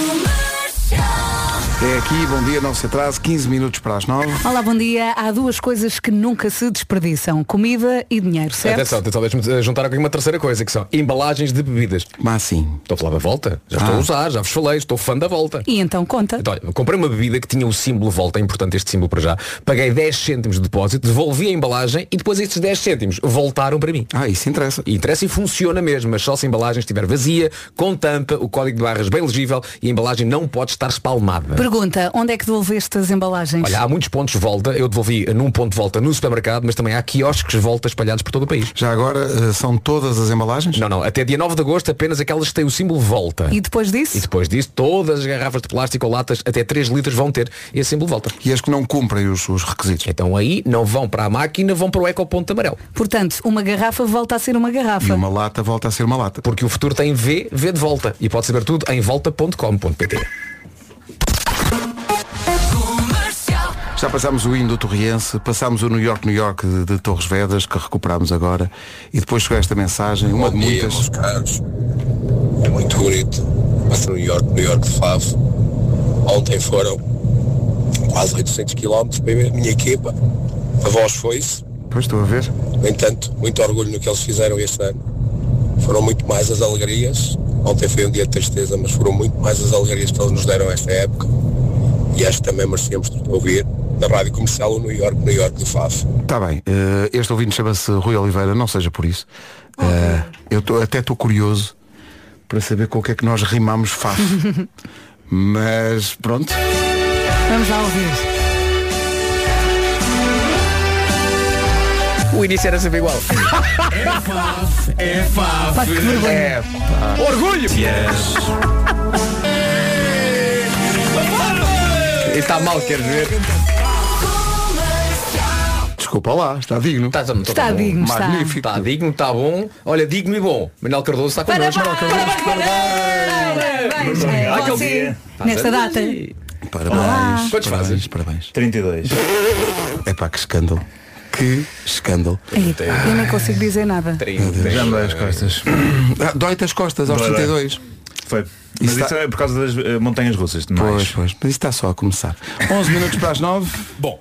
É aqui, bom dia, não se atrase, 15 minutos para as 9. Olá, bom dia. Há duas coisas que nunca se desperdiçam: comida e dinheiro, certo? Atenção, deixa-me juntar aqui uma terceira coisa, que são embalagens de bebidas. Mas assim. Estou a falar da Volta, já estou a usar, já vos falei, estou fã da Volta. E então conta. Então, olha, comprei uma bebida que tinha o símbolo Volta, é importante este símbolo para já. Paguei 10 cêntimos de depósito, devolvi a embalagem e depois estes 10 cêntimos voltaram para mim. Isso interessa. Interessa e funciona mesmo, mas só se a embalagem estiver vazia, com tampa, o código de barras bem legível e a embalagem não pode estar espalmada. Pergunta, onde é que devolveste as embalagens? Olha, há muitos pontos de Volta, eu devolvi num ponto de Volta no supermercado, mas também há quiosques Volta espalhados por todo o país. Já agora, são todas as embalagens? Não, até dia 9 de agosto apenas aquelas que têm o símbolo Volta. E depois disso? E depois disso, todas as garrafas de plástico ou latas até 3 litros vão ter esse símbolo Volta. E as que não cumprem os requisitos? Então aí não vão para a máquina, vão para o ecoponto amarelo. Portanto, uma garrafa volta a ser uma garrafa. E uma lata volta a ser uma lata. Porque o futuro tem V de volta. E pode saber tudo em volta.com.pt. Já passámos o hino do Torriense, passámos o New York de Torres Vedras, que recuperámos agora, e depois chegou esta mensagem, uma de muitas. Meus caros. É muito bonito. Passa New York de Favo. Ontem foram quase 800 km para a minha equipa. A voz foi-se. Pois estou a ver. No entanto, muito orgulho no que eles fizeram este ano. Foram muito mais as alegrias. Ontem foi um dia de tristeza, mas foram muito mais as alegrias que eles nos deram esta época. E acho que também merecemos ouvir da Rádio Comercial o New York de Favo. Está bem, este ouvinte chama-se Rui Oliveira, não seja por isso. Eu até estou curioso para saber com o que é que nós rimamos Favo. Mas pronto. Vamos lá ouvir. O início era sempre igual. É Favo. Orgulho! Yes. Está mal, queres ver? Desculpa lá, está digno. Está digno, está. Magnífico. Está digno, está bom. Olha, digno e bom. Manuel Cardoso está connosco. Parabéns! Nesta data. Parabéns. Quantos fazes? Parabéns. 32. Epá, que escândalo. Que escândalo. Eu nem consigo dizer nada. Já me dói as costas. Dói-te as costas aos 32. Foi. Mas isso é por causa das montanhas russas. Pois. Mas isso está só a começar. 11 minutos para as 9. Bom.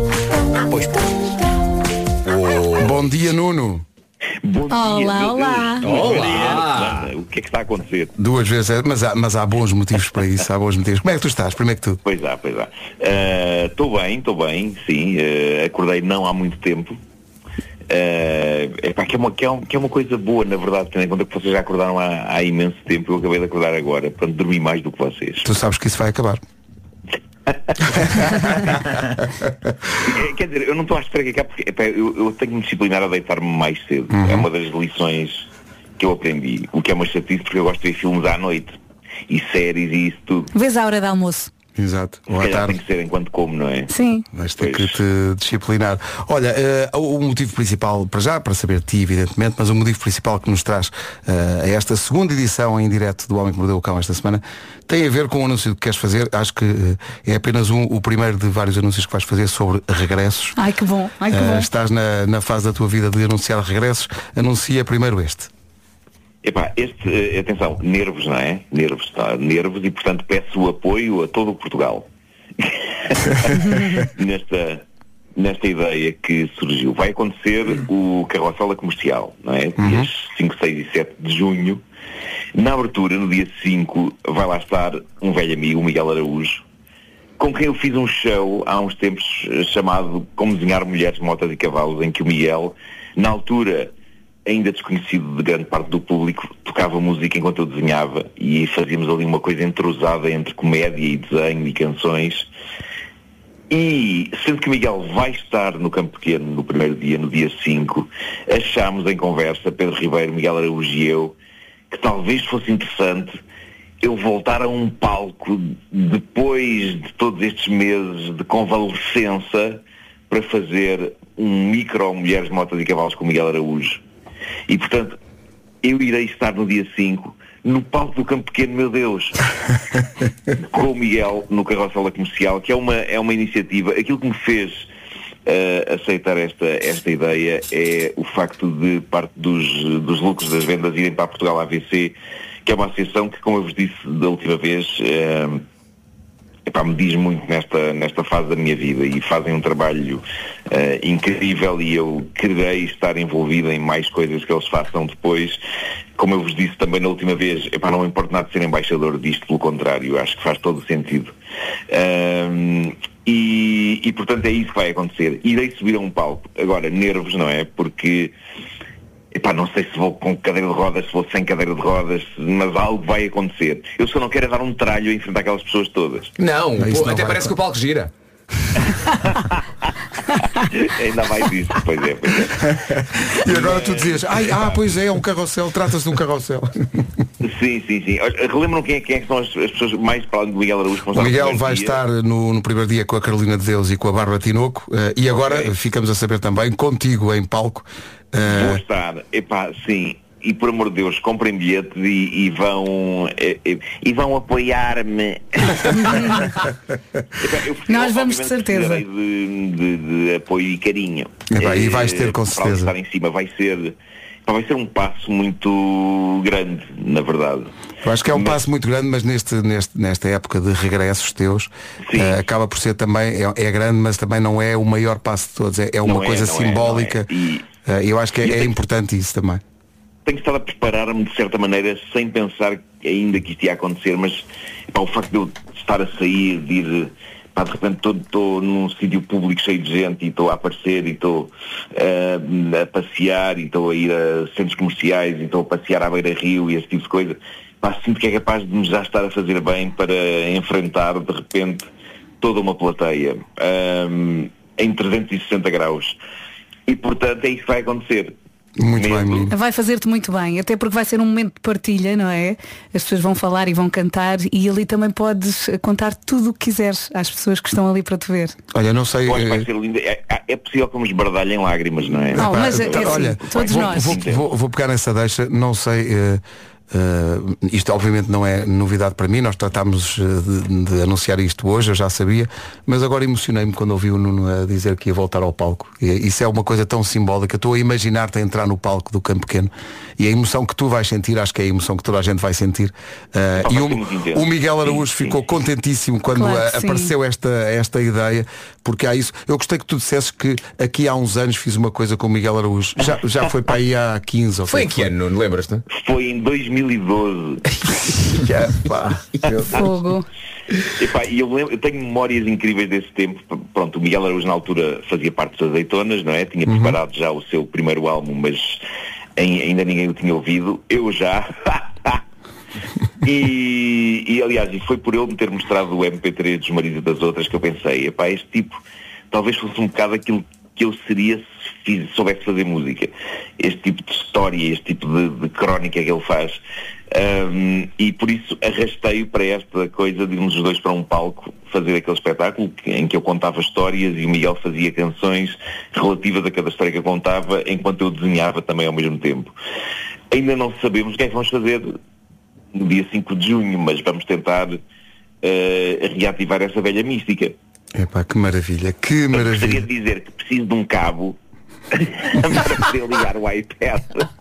Bom dia, Nuno. Bom dia. Olá. O que é que está a acontecer? Duas vezes, mas há bons motivos para isso. Há bons motivos. Como é que tu estás, primeiro que tudo? Pois há. Estou bem, sim. Acordei não há muito tempo. Que é uma coisa boa, na verdade, tendo em conta que vocês já acordaram há imenso tempo. Eu acabei de acordar agora, portanto dormi mais do que vocês. Tu sabes que isso vai acabar. Quer dizer, eu não estou à espera que acabe, porque eu tenho que me disciplinar a deitar-me mais cedo. É uma das lições que eu aprendi. O que é uma chatice, porque eu gosto de ver filmes à noite e séries e isso tudo. Vês a hora de almoço. Exato. Ou à tarde. Tem que ser enquanto como, não é? Sim. Vais ter que te disciplinar. Olha, o motivo principal, para saber de ti, evidentemente, mas o motivo principal que nos traz a esta segunda edição em direto do Homem que Mordeu o Cão esta semana, tem a ver com o anúncio que queres fazer. Acho que é apenas o primeiro de vários anúncios que vais fazer sobre regressos. Ai, que bom. Estás na fase da tua vida de anunciar regressos. Anuncia primeiro este. Atenção, nervos, não é? Nervos e, portanto, peço o apoio a todo o Portugal nesta ideia que surgiu. Vai acontecer o Carrossel Comercial, não é? Dias 5, 6 e 7 de junho. Na abertura, no dia 5, vai lá estar um velho amigo, o Miguel Araújo, com quem eu fiz um show há uns tempos chamado Como Desenhar Mulheres, Motas e Cavalos, em que o Miguel, na altura ainda desconhecido de grande parte do público, tocava música enquanto eu desenhava e fazíamos ali uma coisa entrosada entre comédia e desenho e canções. E, sendo que Miguel vai estar no Campo Pequeno no primeiro dia, no dia 5, achámos em conversa, Pedro Ribeiro, Miguel Araújo e eu, que talvez fosse interessante eu voltar a um palco depois de todos estes meses de convalescença para fazer um micro Mulheres, Motas e Cavalos com Miguel Araújo. E, portanto, eu irei estar no dia 5 no palco do Campo Pequeno, meu Deus, com o Miguel no Carrossel Comercial, que é uma iniciativa. Aquilo que me fez aceitar esta ideia é o facto de parte dos lucros das vendas irem para a Portugal AVC, que é uma associação que, como eu vos disse da última vez, me diz muito nesta fase da minha vida, e fazem um trabalho incrível, e eu quererei estar envolvido em mais coisas que eles façam depois. Como eu vos disse também na última vez, não me importa nada de ser embaixador disto, pelo contrário, acho que faz todo o sentido. E portanto é isso que vai acontecer. Irei subir a um palco. Agora, nervos, não é? Porque não sei se vou com cadeira de rodas, se vou sem cadeira de rodas, mas algo vai acontecer. Eu só não quero dar um tralho a enfrentar aquelas pessoas todas. Não, até parece que o palco gira. Ainda mais isso, pois é. E agora tu dizias, pois é um carrossel, trata-se de um carrossel. Sim. Relembram quem é que são as pessoas mais para além do Miguel Araújo? O Miguel vai estar no primeiro dia com a Carolina de Deus e com a Bárbara Tinoco, e agora ficamos a saber também, contigo em palco. Vou estar, sim. E por amor de Deus, comprem bilhetes e vão apoiar-me. Nós vamos de certeza. De apoio e carinho. E vais ter com certeza. Para estar em cima vai ser um passo muito grande, na verdade. Eu acho que é um passo muito grande, mas nesta época de regressos teus, acaba por ser também, é grande, mas também não é o maior passo de todos. É uma coisa simbólica. E eu acho que é importante isso também. Tenho estado a preparar-me de certa maneira, sem pensar ainda que isto ia acontecer, mas o facto de eu estar a sair, de ir, de repente estou num sítio público cheio de gente e estou a aparecer e estou a passear e estou a ir a centros comerciais e estou a passear à Beira-Rio e esse tipo de coisa, sinto que é capaz de me já estar a fazer bem para enfrentar de repente toda uma plateia em 360 graus. E portanto é isso que vai acontecer. Muito bem, menino. Vai fazer-te muito bem, até porque vai ser um momento de partilha, não é? As pessoas vão falar e vão cantar, e ali também podes contar tudo o que quiseres às pessoas que estão ali para te ver. Olha, não sei. Vai ser lindo. É possível que me esbardalhem lágrimas, não é? Não, mas olha, todos nós. Vou pegar nessa deixa, não sei. Isto obviamente não é novidade para mim, nós tratámos de anunciar isto hoje, eu já sabia, mas agora emocionei-me quando ouvi o Nuno a dizer que ia voltar ao palco. Isso é uma coisa tão simbólica. Estou a imaginar-te a entrar no palco do Campo Pequeno, e a emoção que tu vais sentir, acho que é a emoção que toda a gente vai sentir. E o Miguel Araújo ficou contentíssimo quando apareceu esta ideia, porque há isso. Eu gostei que tu dissesses que aqui há uns anos fiz uma coisa com o Miguel Araújo. Já foi para aí há 15 ou foi em que ano, Nuno? Lembras-te? Foi em 2012. Fogo. E eu tenho memórias incríveis desse tempo. Pronto, o Miguel Araújo na altura fazia parte das Azeitonas, não é? Tinha preparado já o seu primeiro álbum, mas ainda ninguém o tinha ouvido. Eu já. E aliás, foi por ele me ter mostrado o MP3 dos Maridos e das Outras que eu pensei, este tipo talvez fosse um bocado aquilo que eu seria se soubesse fazer música. Este tipo de história, este tipo de crónica que ele faz. E por isso arrastei-o para esta coisa de irmos os dois para um palco fazer aquele espetáculo em que eu contava histórias e o Miguel fazia canções relativas a cada história que eu contava, enquanto eu desenhava também ao mesmo tempo. Ainda não sabemos o que é que vamos fazer no dia 5 de junho, mas vamos tentar reativar essa velha mística. Que maravilha, que maravilha. Gostaria de dizer que preciso de um cabo para poder ligar o iPad.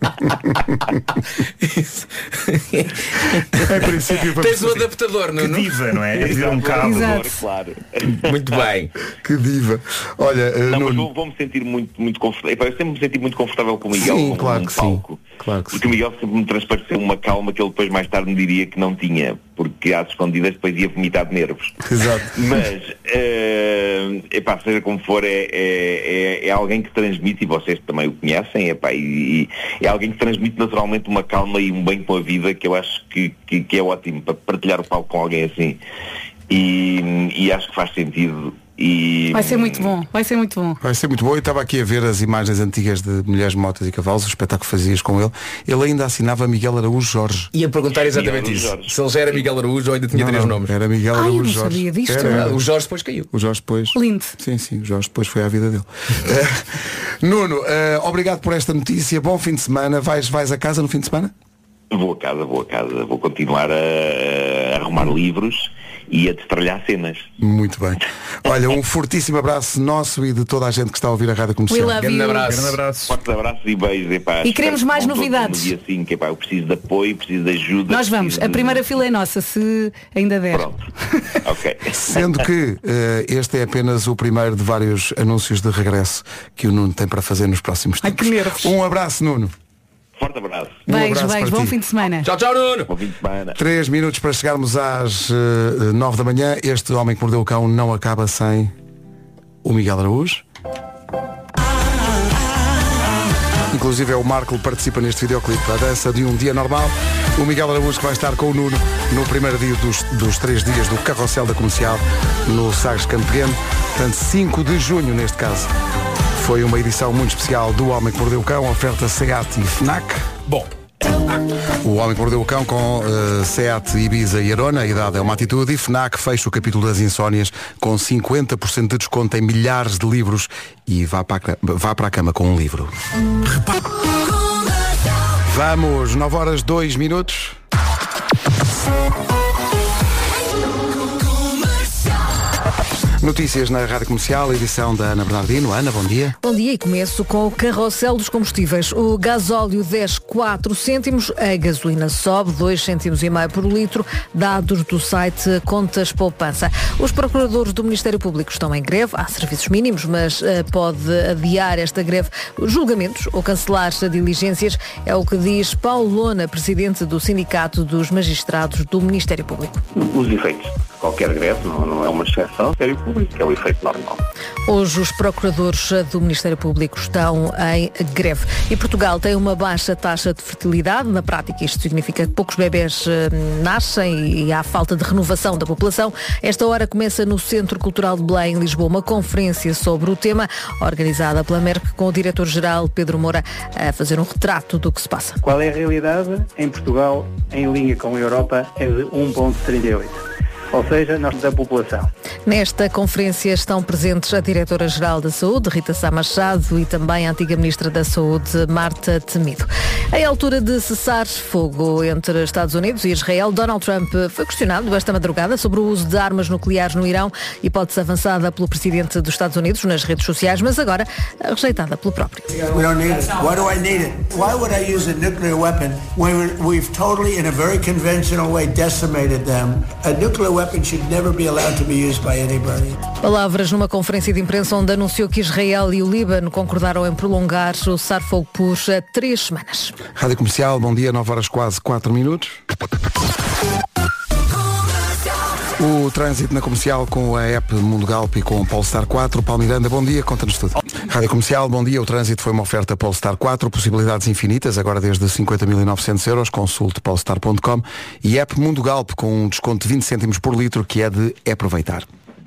Em princípio, tens o adaptador, não é? Que diva, não é? É um cabo. Claro. Muito bem. Que diva. Olha, mas vou-me sentir muito confortável. Eu sempre me senti muito confortável com o Miguel. Sim, claro que palco. Sim. Claro que porque o Miguel sempre me transpareceu uma calma que ele depois mais tarde me diria que não tinha, porque às escondidas depois ia vomitar de nervos. Exato. Mas seja como for, é alguém que transmite, e vocês também o conhecem, e é alguém que transmite naturalmente uma calma e um bem com a vida, que eu acho que é ótimo para partilhar o palco com alguém assim, e acho que faz sentido. Vai ser muito bom, vai ser muito bom. Vai ser muito bom. Eu estava aqui a ver as imagens antigas de Mulheres, Motas e Cavalos, o espetáculo que fazias com ele. Ele ainda assinava Miguel Araújo Jorge. Ia perguntar exatamente isso. Se ele já era Miguel Araújo ou ainda tinha três nomes. Era Miguel Araújo Jorge. Sabia disto. O Jorge depois caiu. O Jorge depois. Lindo. Sim, o Jorge depois foi à vida dele. Nuno, obrigado por esta notícia. Bom fim de semana. Vais a casa no fim de semana? Vou a casa. Vou continuar a arrumar livros e a destralhar cenas. Muito bem. Olha, um fortíssimo abraço nosso e de toda a gente que está a ouvir a Rádio Comercial. Grande abraço. Fortes abraços e beijos. E queremos mais novidades. No dia 5, eu preciso de apoio, preciso de ajuda. Nós vamos. A primeira fila é nossa, se ainda der. Pronto. Ok. Sendo que este é apenas o primeiro de vários anúncios de regresso que o Nuno tem para fazer nos próximos tempos. Ai, que nervos. Um abraço, Nuno. Forte abraço. Beijo. Bom fim de semana. Tchau, Nuno. Bom fim de semana. 3 minutos para chegarmos às 9 da manhã. Este Homem que Mordeu o Cão não acaba sem o Miguel Araújo. Inclusive o Marco participa neste videoclipe, a dança de um dia normal. O Miguel Araújo que vai estar com o Nuno no primeiro dia dos 3 dias do Carrossel da Comercial no Sagres Campo Pequeno. Portanto, 5 de junho neste caso. Foi uma edição muito especial do Homem que Mordeu o Cão, oferta SEAT e FNAC. Bom. O Homem que Mordeu o Cão com SEAT, Ibiza e Arona, a idade é uma atitude, e FNAC fecha o capítulo das insónias com 50% de desconto em milhares de livros e vá para a cama com um livro. Vamos, 9h02. Notícias na Rádio Comercial, edição da Ana Bernardino. Ana, bom dia. Bom dia e começo com o carrossel dos combustíveis. O gasóleo desce 4 cêntimos, a gasolina sobe 2,5 cêntimos por litro, dados do site Contas Poupança. Os procuradores do Ministério Público estão em greve, há serviços mínimos, mas pode adiar esta greve julgamentos ou cancelar diligências, é o que diz Paulo Lona, presidente do Sindicato dos Magistrados do Ministério Público. Os efeitos de qualquer greve não é uma exceção, é o efeito normal. Hoje os procuradores do Ministério Público estão em greve. E Portugal tem uma baixa taxa de fertilidade. Na prática isto significa que poucos bebés nascem e há falta de renovação da população. Esta hora começa no Centro Cultural de Belém, em Lisboa, uma conferência sobre o tema, organizada pela Merck, com o diretor-geral Pedro Moura a fazer um retrato do que se passa. Qual é a realidade? Em Portugal, em linha com a Europa, é de 1,38. Ou seja, nós da população. Nesta conferência estão presentes a Diretora-Geral da Saúde, Rita Sá Machado, e também a antiga Ministra da Saúde, Marta Temido. Em altura de cessar fogo entre Estados Unidos e Israel, Donald Trump foi questionado esta madrugada sobre o uso de armas nucleares no Irão, hipótese avançada pelo Presidente dos Estados Unidos nas redes sociais, mas agora rejeitada pelo próprio. We don't need it. Why do I need it? Why would I use a nuclear weapon when we've totally, in a very conventional way, decimated them? A nuclear weapon should never be allowed to be used by anybody. Palavras numa conferência de imprensa onde anunciou que Israel e o Líbano concordaram em prolongar o cessar-fogo por 3 semanas. Rádio Comercial, bom dia, 9h quase 4 minutos. O trânsito na Comercial com a app Mundo Galp e com o Polestar 4. Paulo Miranda, bom dia, conta-nos tudo. Rádio Comercial, bom dia. O trânsito foi uma oferta Polestar 4, possibilidades infinitas, agora desde 50.900 euros. Consulte polestar.com e app Mundo Galp com um desconto de 20 cêntimos por litro que é de aproveitar.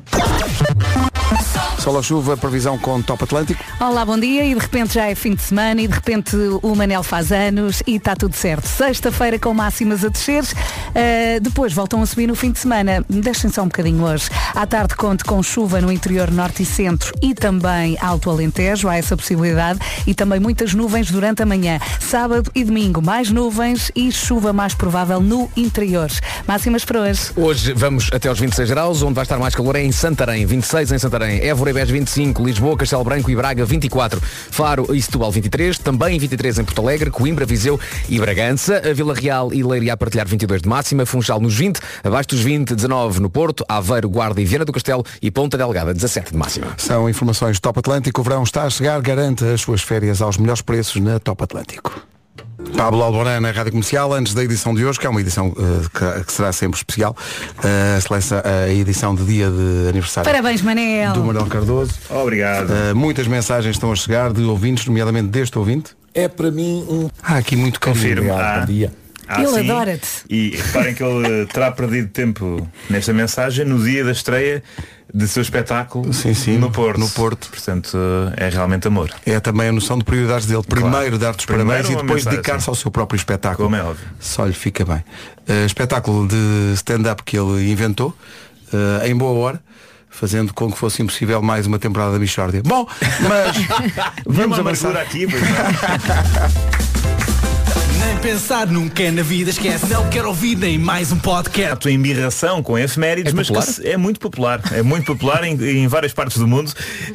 Sol ou chuva, previsão com Top Atlântico. Olá, bom dia. E de repente já é fim de semana e de repente o Manel faz anos e está tudo certo. Sexta-feira com máximas a descer, depois voltam a subir no fim de semana. Deixem só um bocadinho hoje. À tarde conto com chuva no interior norte e centro e também Alto Alentejo, há essa possibilidade, e também muitas nuvens durante a manhã. Sábado e domingo mais nuvens e chuva mais provável no interior. Máximas para hoje. Hoje vamos até aos 26 graus, onde vai estar mais calor é em Santarém, 26 em Santarém, Évora e Beja 25, Lisboa, Castelo Branco e Braga 24, Faro e Setúbal 23, também 23 em Porto Alegre, Coimbra, Viseu e Bragança, a Vila Real e Leiria a partilhar 22 de máxima, Funchal nos 20, abaixo dos 20, 19 no Porto, Aveiro, Guarda e Viana do Castelo e Ponta Delgada 17 de máxima. São informações Top Atlântico, o verão está a chegar, garante as suas férias aos melhores preços na Top Atlântico. Pablo Alborán na Rádio Comercial, antes da edição de hoje, que é uma edição que será sempre especial, a edição de dia de aniversário. Parabéns, Manel. Do Manuel Cardoso. Obrigado. Muitas mensagens estão a chegar de ouvintes, nomeadamente deste ouvinte. É para mim um... aqui muito confirmo. Bom dia. Ele adora-te. E reparem que ele terá perdido tempo nesta mensagem no dia da estreia de seu espetáculo no Porto. Portanto, é realmente amor. É também a noção de prioridades dele. Primeiro dar-te os parabéns e depois dedicar-se ao seu próprio espetáculo. Como é óbvio. Só lhe fica bem. Espetáculo de stand-up que ele inventou, em boa hora, fazendo com que fosse impossível mais uma temporada da Michórdia. Bom, mas vamos avançar aqui, pois Nem pensar nunca na vida, esquece. Não quero ouvir nem mais um podcast. A tua embirração com efemérides, mas é muito popular. É muito popular em várias partes do mundo.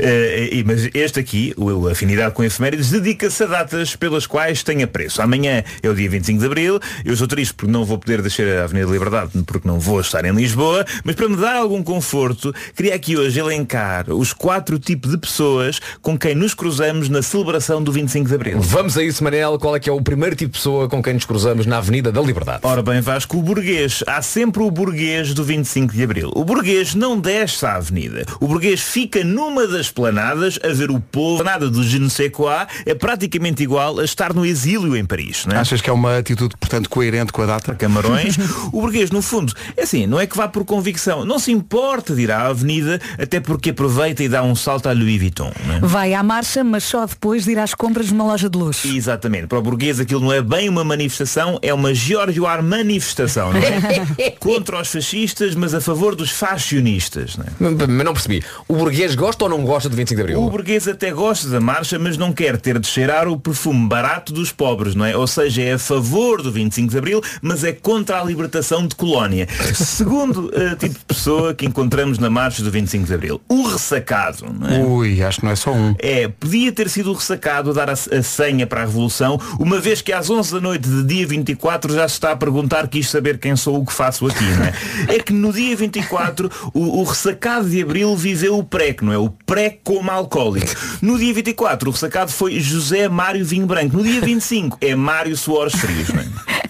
Mas este aqui, a afinidade com efemérides, dedica-se a datas pelas quais tem apreço. Amanhã é o dia 25 de Abril. Eu sou triste porque não vou poder descer a Avenida da Liberdade, porque não vou estar em Lisboa. Mas para me dar algum conforto, queria aqui hoje elencar os 4 tipos de pessoas com quem nos cruzamos na celebração do 25 de Abril. Vamos a isso, Manel. Qual é que é o primeiro tipo de pessoa com quem nos cruzamos na Avenida da Liberdade? Ora bem, Vasco, o burguês. Há sempre o burguês do 25 de Abril. O burguês não desce à avenida. O burguês fica numa das esplanadas a ver o povo. A esplanada do je ne sais quoi é praticamente igual a estar no exílio em Paris, não é? Achas que é uma atitude, portanto, coerente com a data? Camarões. O burguês, no fundo, é assim, não é que vá por convicção. Não se importa de ir à avenida, até porque aproveita e dá um salto à Louis Vuitton, não é? Vai à marcha, mas só depois de ir às compras numa loja de luxo. Exatamente. Para o burguês aquilo não é bem uma manifestação, é uma Giorgio Armani manifestação, não é? Contra os fascistas, mas a favor dos fashionistas, não é? Mas não percebi. O burguês gosta ou não gosta do 25 de Abril? O burguês até gosta da marcha, mas não quer ter de cheirar o perfume barato dos pobres, não é? Ou seja, é a favor do 25 de Abril, mas é contra a libertação de Colónia. Segundo tipo de pessoa que encontramos na marcha do 25 de Abril, o ressacado, não é? Ui, acho que não é só um. Podia ter sido o ressacado a dar a senha para a Revolução, uma vez que às 11 da noite de dia 24 já se está a perguntar, quis saber quem sou, o que faço aqui, não é? É que no dia 24 o ressacado de Abril viveu o pré, não é? O pré como alcoólico. No dia 24 o ressacado foi José Mário Vinho Branco. No dia 25 é Mário Suores Frios, não é?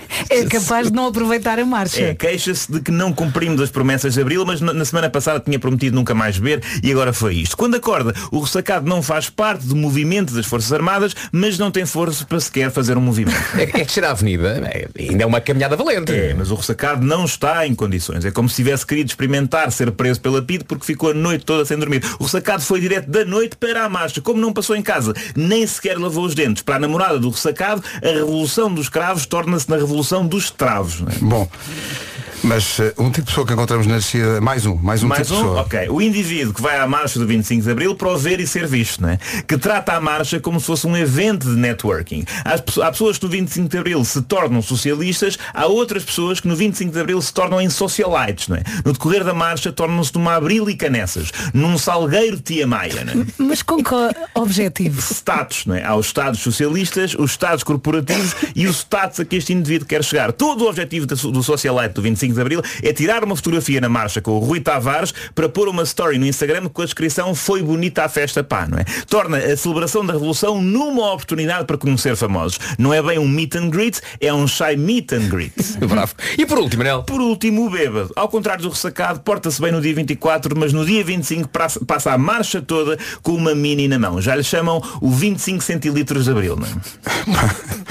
É capaz de não aproveitar a marcha. Queixa-se de que não cumprimos as promessas de Abril, mas na semana passada tinha prometido nunca mais beber e agora foi isto. Quando acorda, o ressacado não faz parte do movimento das Forças Armadas, mas não tem força para sequer fazer um movimento. É descer à avenida, ainda é uma caminhada valente. Mas o ressacado não está em condições. É como se tivesse querido experimentar ser preso pela PIDE porque ficou a noite toda sem dormir. O ressacado foi direto da noite para a marcha. Como não passou em casa, nem sequer lavou os dentes. Para a namorada do ressacado, a revolução dos cravos torna-se na revolução dos travos, não é? Bom, mas um tipo de pessoa que encontramos na descida, mais um tipo de pessoa. Ok. O indivíduo que vai à marcha do 25 de Abril para o ver e ser visto, não é? Que trata a marcha como se fosse um evento de networking. Há pessoas que no 25 de Abril se tornam socialistas, há outras pessoas que no 25 de Abril se tornam em socialites, não é? No decorrer da marcha tornam-se numa Abril e Canessas, num Salgueiro Tia Maia, não é? Mas com que objetivo? Status, não é? Há os Estados socialistas, os Estados corporativos e os status a que este indivíduo quer chegar. Todo o objetivo do socialite do 25 de Abril é tirar uma fotografia na marcha com o Rui Tavares para pôr uma story no Instagram com a descrição "foi bonita a festa, pá", não é? Torna a celebração da Revolução numa oportunidade para conhecer famosos. Não é bem um meet and greet, é um shy meet and greet. Bravo. E por último, Manel? Por último, o bêbado. Ao contrário do ressacado, porta-se bem no dia 24, mas no dia 25 passa a marcha toda com uma mini na mão. Já lhe chamam o 25 centilitros de Abril, não é?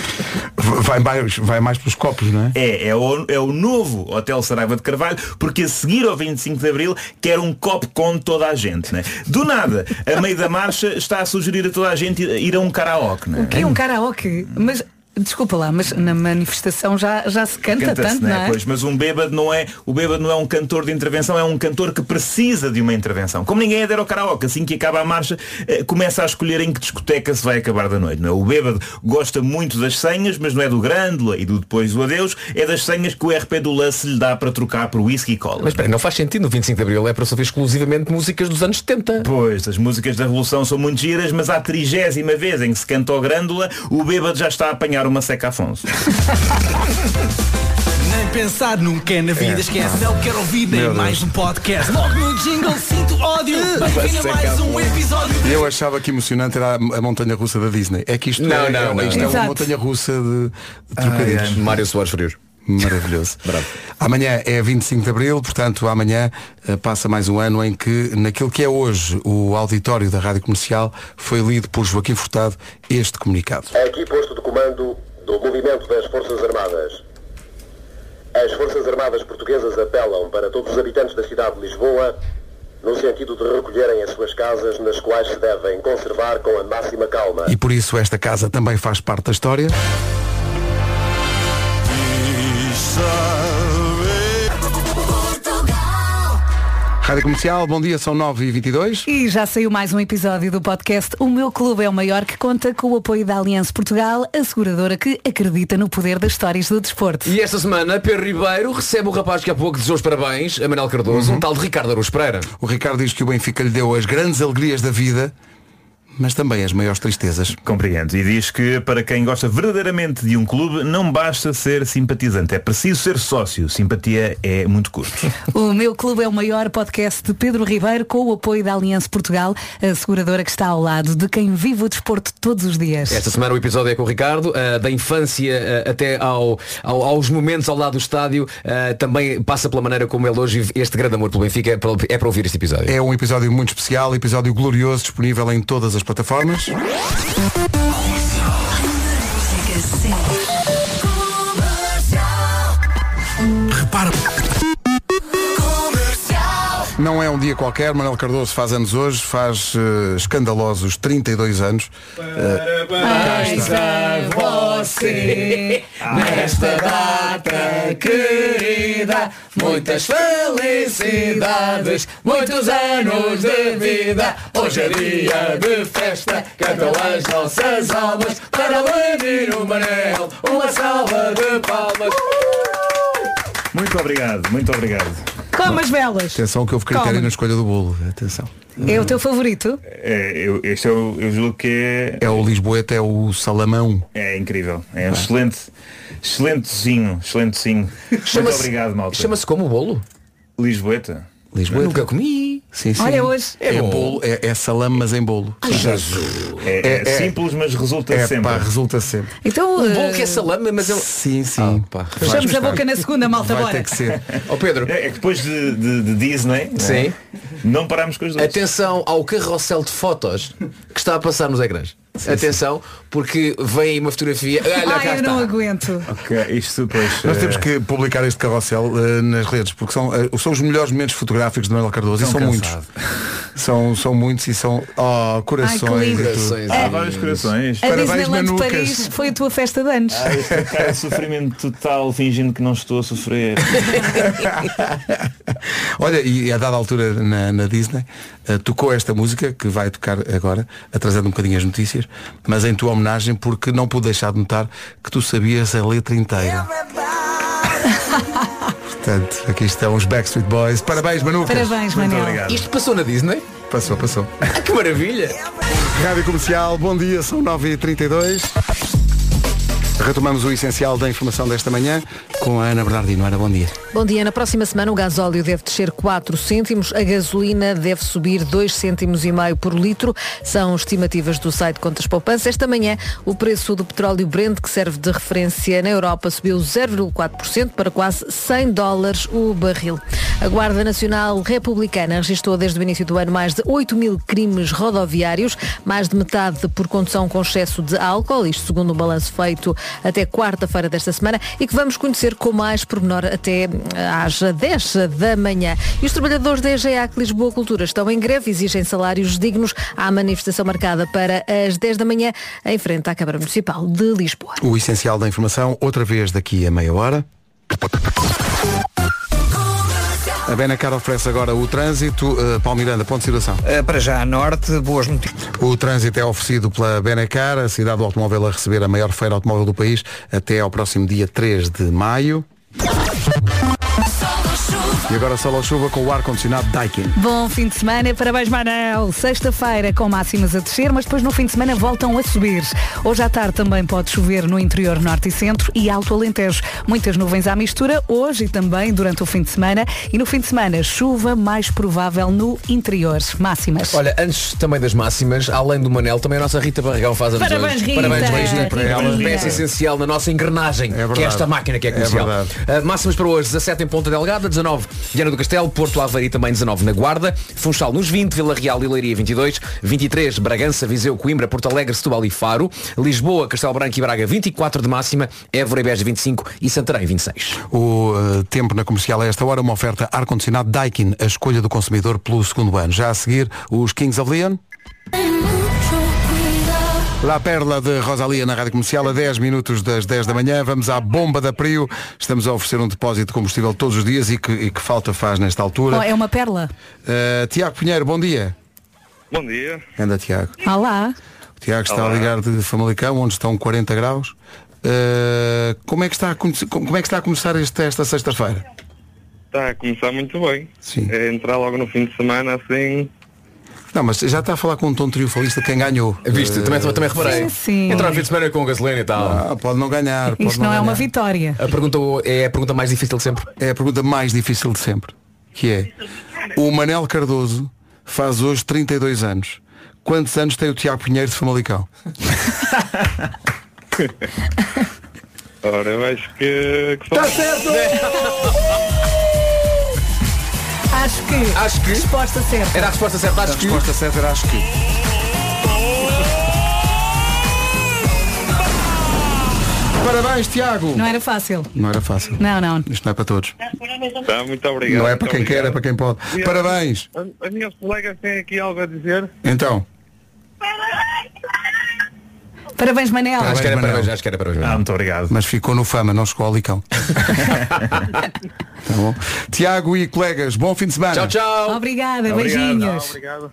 Vai mais pelos copos, não é? É o novo Hotel Saraiva de Carvalho, porque a seguir ao 25 de Abril quer um copo com toda a gente, né? Do nada, a meio da marcha está a sugerir a toda a gente ir a um karaoke, né? O que é um karaoke? Mas desculpa lá, mas na manifestação já se canta tanto, não é? Pois, mas o bêbado não é um cantor de intervenção, é um cantor que precisa de uma intervenção. Como ninguém adere ao karaoke, assim que acaba a marcha, começa a escolher em que discoteca se vai acabar da noite, não é? O bêbado gosta muito das senhas, mas não é do Grândola e do depois do adeus, é das senhas que o RP do Lance lhe dá para trocar por whisky e cola. Mas espera, não faz sentido, no 25 de Abril é para se ouvir exclusivamente músicas dos anos 70. Pois, as músicas da Revolução são muito giras, mas à 30ª vez em que se canta ao Grândola, o bêbado já está a apanhar uma seca Afonso. Nem pensar nunca na vida, esquece. Não quero ouvir nem mais um podcast. Logo no jingle sinto ódio. Bem-vindo a mais um episódio. Eu achava que emocionante era a montanha russa da Disney. É que isto não, isto é uma montanha russa de trocadilhos. Mário Soares Frios. Maravilhoso. Bravo. Amanhã é 25 de Abril, portanto amanhã passa mais um ano em que naquilo que é hoje o auditório da Rádio Comercial foi lido por Joaquim Furtado este comunicado. Aqui posto de comando do movimento das Forças Armadas. As Forças Armadas portuguesas apelam para todos os habitantes da cidade de Lisboa no sentido de recolherem as suas casas, nas quais se devem conservar com a máxima calma. E por isso esta casa também faz parte da história. Rádio Comercial, bom dia, são 9h22. E já saiu mais um episódio do podcast O Meu Clube é o Maior, que conta com o apoio da Aliança Portugal, a seguradora que acredita no poder das histórias do desporto. E esta semana, Pedro Ribeiro recebe o rapaz que há pouco desejou os parabéns, a Manel Cardoso, um tal de Ricardo Araújo Pereira. O Ricardo diz que o Benfica lhe deu as grandes alegrias da vida, mas também as maiores tristezas. Compreendo. E diz que para quem gosta verdadeiramente de um clube, não basta ser simpatizante, é preciso ser sócio. Simpatia é muito custo. O Meu Clube é o Maior, podcast de Pedro Ribeiro, com o apoio da Aliança Portugal, a seguradora que está ao lado de quem vive o desporto todos os dias. Esta semana o episódio é com o Ricardo, da infância até aos momentos ao lado do estádio, também passa pela maneira como ele hoje vive este grande amor pelo Benfica, é para ouvir este episódio. É um episódio muito especial, episódio glorioso, disponível em todas as plataformas. Repara. Não é um dia qualquer, Manel Cardoso faz anos hoje, faz escandalosos 32 anos. Parabéns a você nesta data querida, muitas felicidades, muitos anos de vida. Hoje é dia de festa, cantam as nossas almas para o menino Manel, uma salva de palmas. Muito obrigado, muito obrigado. Como as velas. Atenção que houve critério na escolha do bolo. Atenção. É o teu favorito? Este eu julgo que é... É o Lisboeta, é o Salamão. É incrível. É um excelentezinho. Muito obrigado, malta. Chama-se como o bolo? Lisboeta. Lisboeta. Nunca comi. Sim. Olha, hoje. É bolo, é salame, mas em bolo. Ai, Jesus. É simples, mas resulta sempre. Pá, resulta sempre. Então, um bolo que é salame, mas é... Sim. Fechamos a boca na segunda, malta, vai bora. ter que ser. Ó Pedro. É que depois de Disney, sim, não paramos com os dois. Atenção ao carrossel de fotos que está a passar nos ecrãs. Atenção, porque vem aí uma fotografia. Olha, cá eu está. não aguento. Ok, isto depois. Nós temos que publicar este carrossel nas redes, porque são os melhores momentos fotográficos de Manuel Cardoso. E são muitos. São muitos e são corações. Ai, que lindo. Há vários corações. A Parabéns, Disneyland de Manucas. Paris foi a tua festa de anos. Este cara de sofrimento total, fingindo que não estou a sofrer. Olha, e a dada altura na Disney tocou esta música que vai tocar agora, atrasando um bocadinho as notícias, mas em tua homenagem, porque não pude deixar de notar que tu sabias a letra inteira. Portanto, aqui estão os Backstreet Boys. Parabéns, Manucas. Parabéns, Muito Manel. obrigado. Isto passou na Disney? Passou. Que maravilha! Rádio Comercial, bom dia, são 9h32. Retomamos o essencial da informação desta manhã com a Ana Bernardino. Ana, bom dia. Bom dia. Na próxima semana o gasóleo deve descer 4 cêntimos, a gasolina deve subir 2,5 cêntimos por litro. São estimativas do site Contas Poupança. Esta manhã o preço do petróleo Brent, que serve de referência na Europa, subiu 0,4% para quase $100 o barril. A Guarda Nacional Republicana registrou desde o início do ano mais de 8 mil crimes rodoviários, mais de metade por condução com excesso de álcool, isto segundo um balanço feito até quarta-feira desta semana, e que vamos conhecer com mais pormenor até às 10 da manhã. E os trabalhadores da EGEAC Lisboa Cultura estão em greve, exigem salários dignos. Há manifestação marcada para as 10 da manhã em frente à Câmara Municipal de Lisboa. O essencial da informação, outra vez daqui a meia hora. A Benacar oferece agora o trânsito. Paulo Miranda, ponto de situação. Para já a norte, boas notícias. O trânsito é oferecido pela Benacar, a cidade do automóvel a receber a maior feira automóvel do país até ao próximo dia 3 de maio. E agora sol ou chuva com o ar-condicionado Daikin. Bom fim de semana, parabéns Manel. Sexta-feira com máximas a descer, mas depois no fim de semana voltam a subir. Hoje à tarde também pode chover no interior norte e centro e Alto Alentejo. Muitas nuvens à mistura hoje e também durante o fim de semana. E no fim de semana, chuva mais provável no interior. Máximas. Olha, antes também das máximas, além do Manel, também a nossa Rita Barragão faz anos Parabéns, hoje. Rita. Parabéns, Rita, para ela. Rita. Peça essencial na nossa engrenagem, que é esta máquina que é comercial. Máximas para hoje, 17 em Ponta Delgada, 19 Viana do Castelo, Porto Aveiro e também 19 na Guarda, Funchal nos 20, Vila Real e Leiria 22, 23 Bragança, Viseu, Coimbra, Porto Alegre, Setúbal e Faro, Lisboa, Castelo Branco e Braga 24 de máxima, Évora e Beja 25 e Santarém 26. O tempo na comercial a esta hora, uma oferta ar-condicionado Daikin, a escolha do consumidor pelo segundo ano. Já a seguir, os Kings of Leon. La Perla de Rosalía na Rádio Comercial a 10 minutos das 10 da manhã. Vamos à bomba da Prio. Estamos a oferecer um depósito de combustível todos os dias e que falta faz nesta altura. É uma perla. Tiago Pinheiro, bom dia. Bom dia. Anda, Tiago. Olá. O Tiago está a ligar de Famalicão, onde estão 40 graus. Como é que está a começar esta sexta-feira? Está a começar muito bem. Sim. É entrar logo no fim de semana assim. Não, mas já está a falar com um tom triunfalista quem ganhou. Viste? Também reparei. Sim. Entrar no fim de semana com gasolina e tal. Pode não ganhar. Isto não é uma vitória. A pergunta é a pergunta mais difícil de sempre. É a pergunta mais difícil de sempre. Que é, o Manel Cardoso faz hoje 32 anos. Quantos anos tem o Tiago Pinheiro de Famalicão? Ora, eu acho que Está certo! Acho que. Resposta certa. Era a resposta certa, A resposta certa era acho que. Parabéns, Tiago! Não era fácil. Não era fácil. Não. Isto não é para todos. Tá, muito obrigado. Não é para quem quer, é para quem pode. Parabéns! As minhas colegas têm aqui algo a dizer. Então. Parabéns, Manel. Acho que era parabéns. Muito obrigado. Mas ficou no Fama, não chegou ao Licão. Tá bom. Tiago e colegas, bom fim de semana. Tchau, tchau. Obrigada, beijinhos. Obrigado.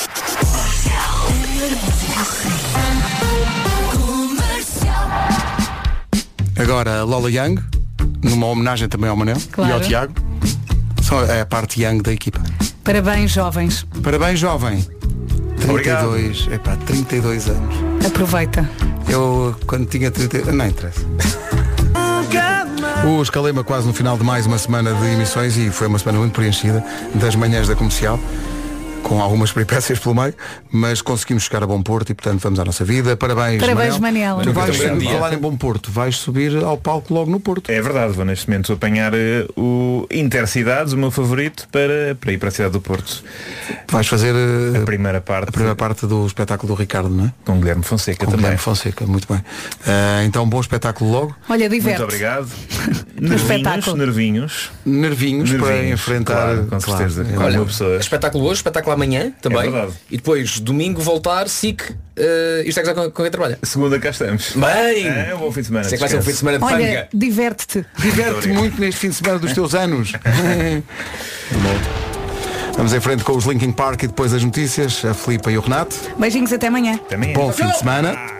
Agora Lola Young, numa homenagem também ao Manel Claro. e ao Tiago. É a parte Young da equipa. Parabéns, jovens. Parabéns, jovem. 32, 32 anos. Aproveita. Eu, quando tinha 30... Não interessa. O Escalema quase no final de mais uma semana de emissões e foi uma semana muito preenchida das manhãs da Comercial, com algumas peripécias pelo meio, mas conseguimos chegar a Bom Porto e portanto vamos à nossa vida. Parabéns, Manel. Tu vais falar em Bom Porto, vais subir ao palco logo no Porto. É verdade, vou neste momento apanhar o Intercidades, o meu favorito, para ir para a cidade do Porto. Vais fazer a primeira parte do espetáculo do Ricardo, não é? Com Guilherme Fonseca também. Guilherme Fonseca, muito bem. Então bom espetáculo logo. Olha, diverte. Muito obrigado. Nervinhos para enfrentar. Claro, com certeza. Olha, uma pessoa. espetáculo hoje, espetáculo amanhã também. É verdade. E depois, domingo, voltar, SIC. Isto é que com quem trabalha. Segunda cá estamos. Bem! É um bom fim de semana. Sei que vai ser um fim de semana de Olha, tanga. diverte-te. Diverte-te muito neste fim de semana dos teus anos. Vamos em frente com os Linkin Park e depois as notícias, a Filipa e o Renato. Beijinhos, até amanhã. Bom fim de semana.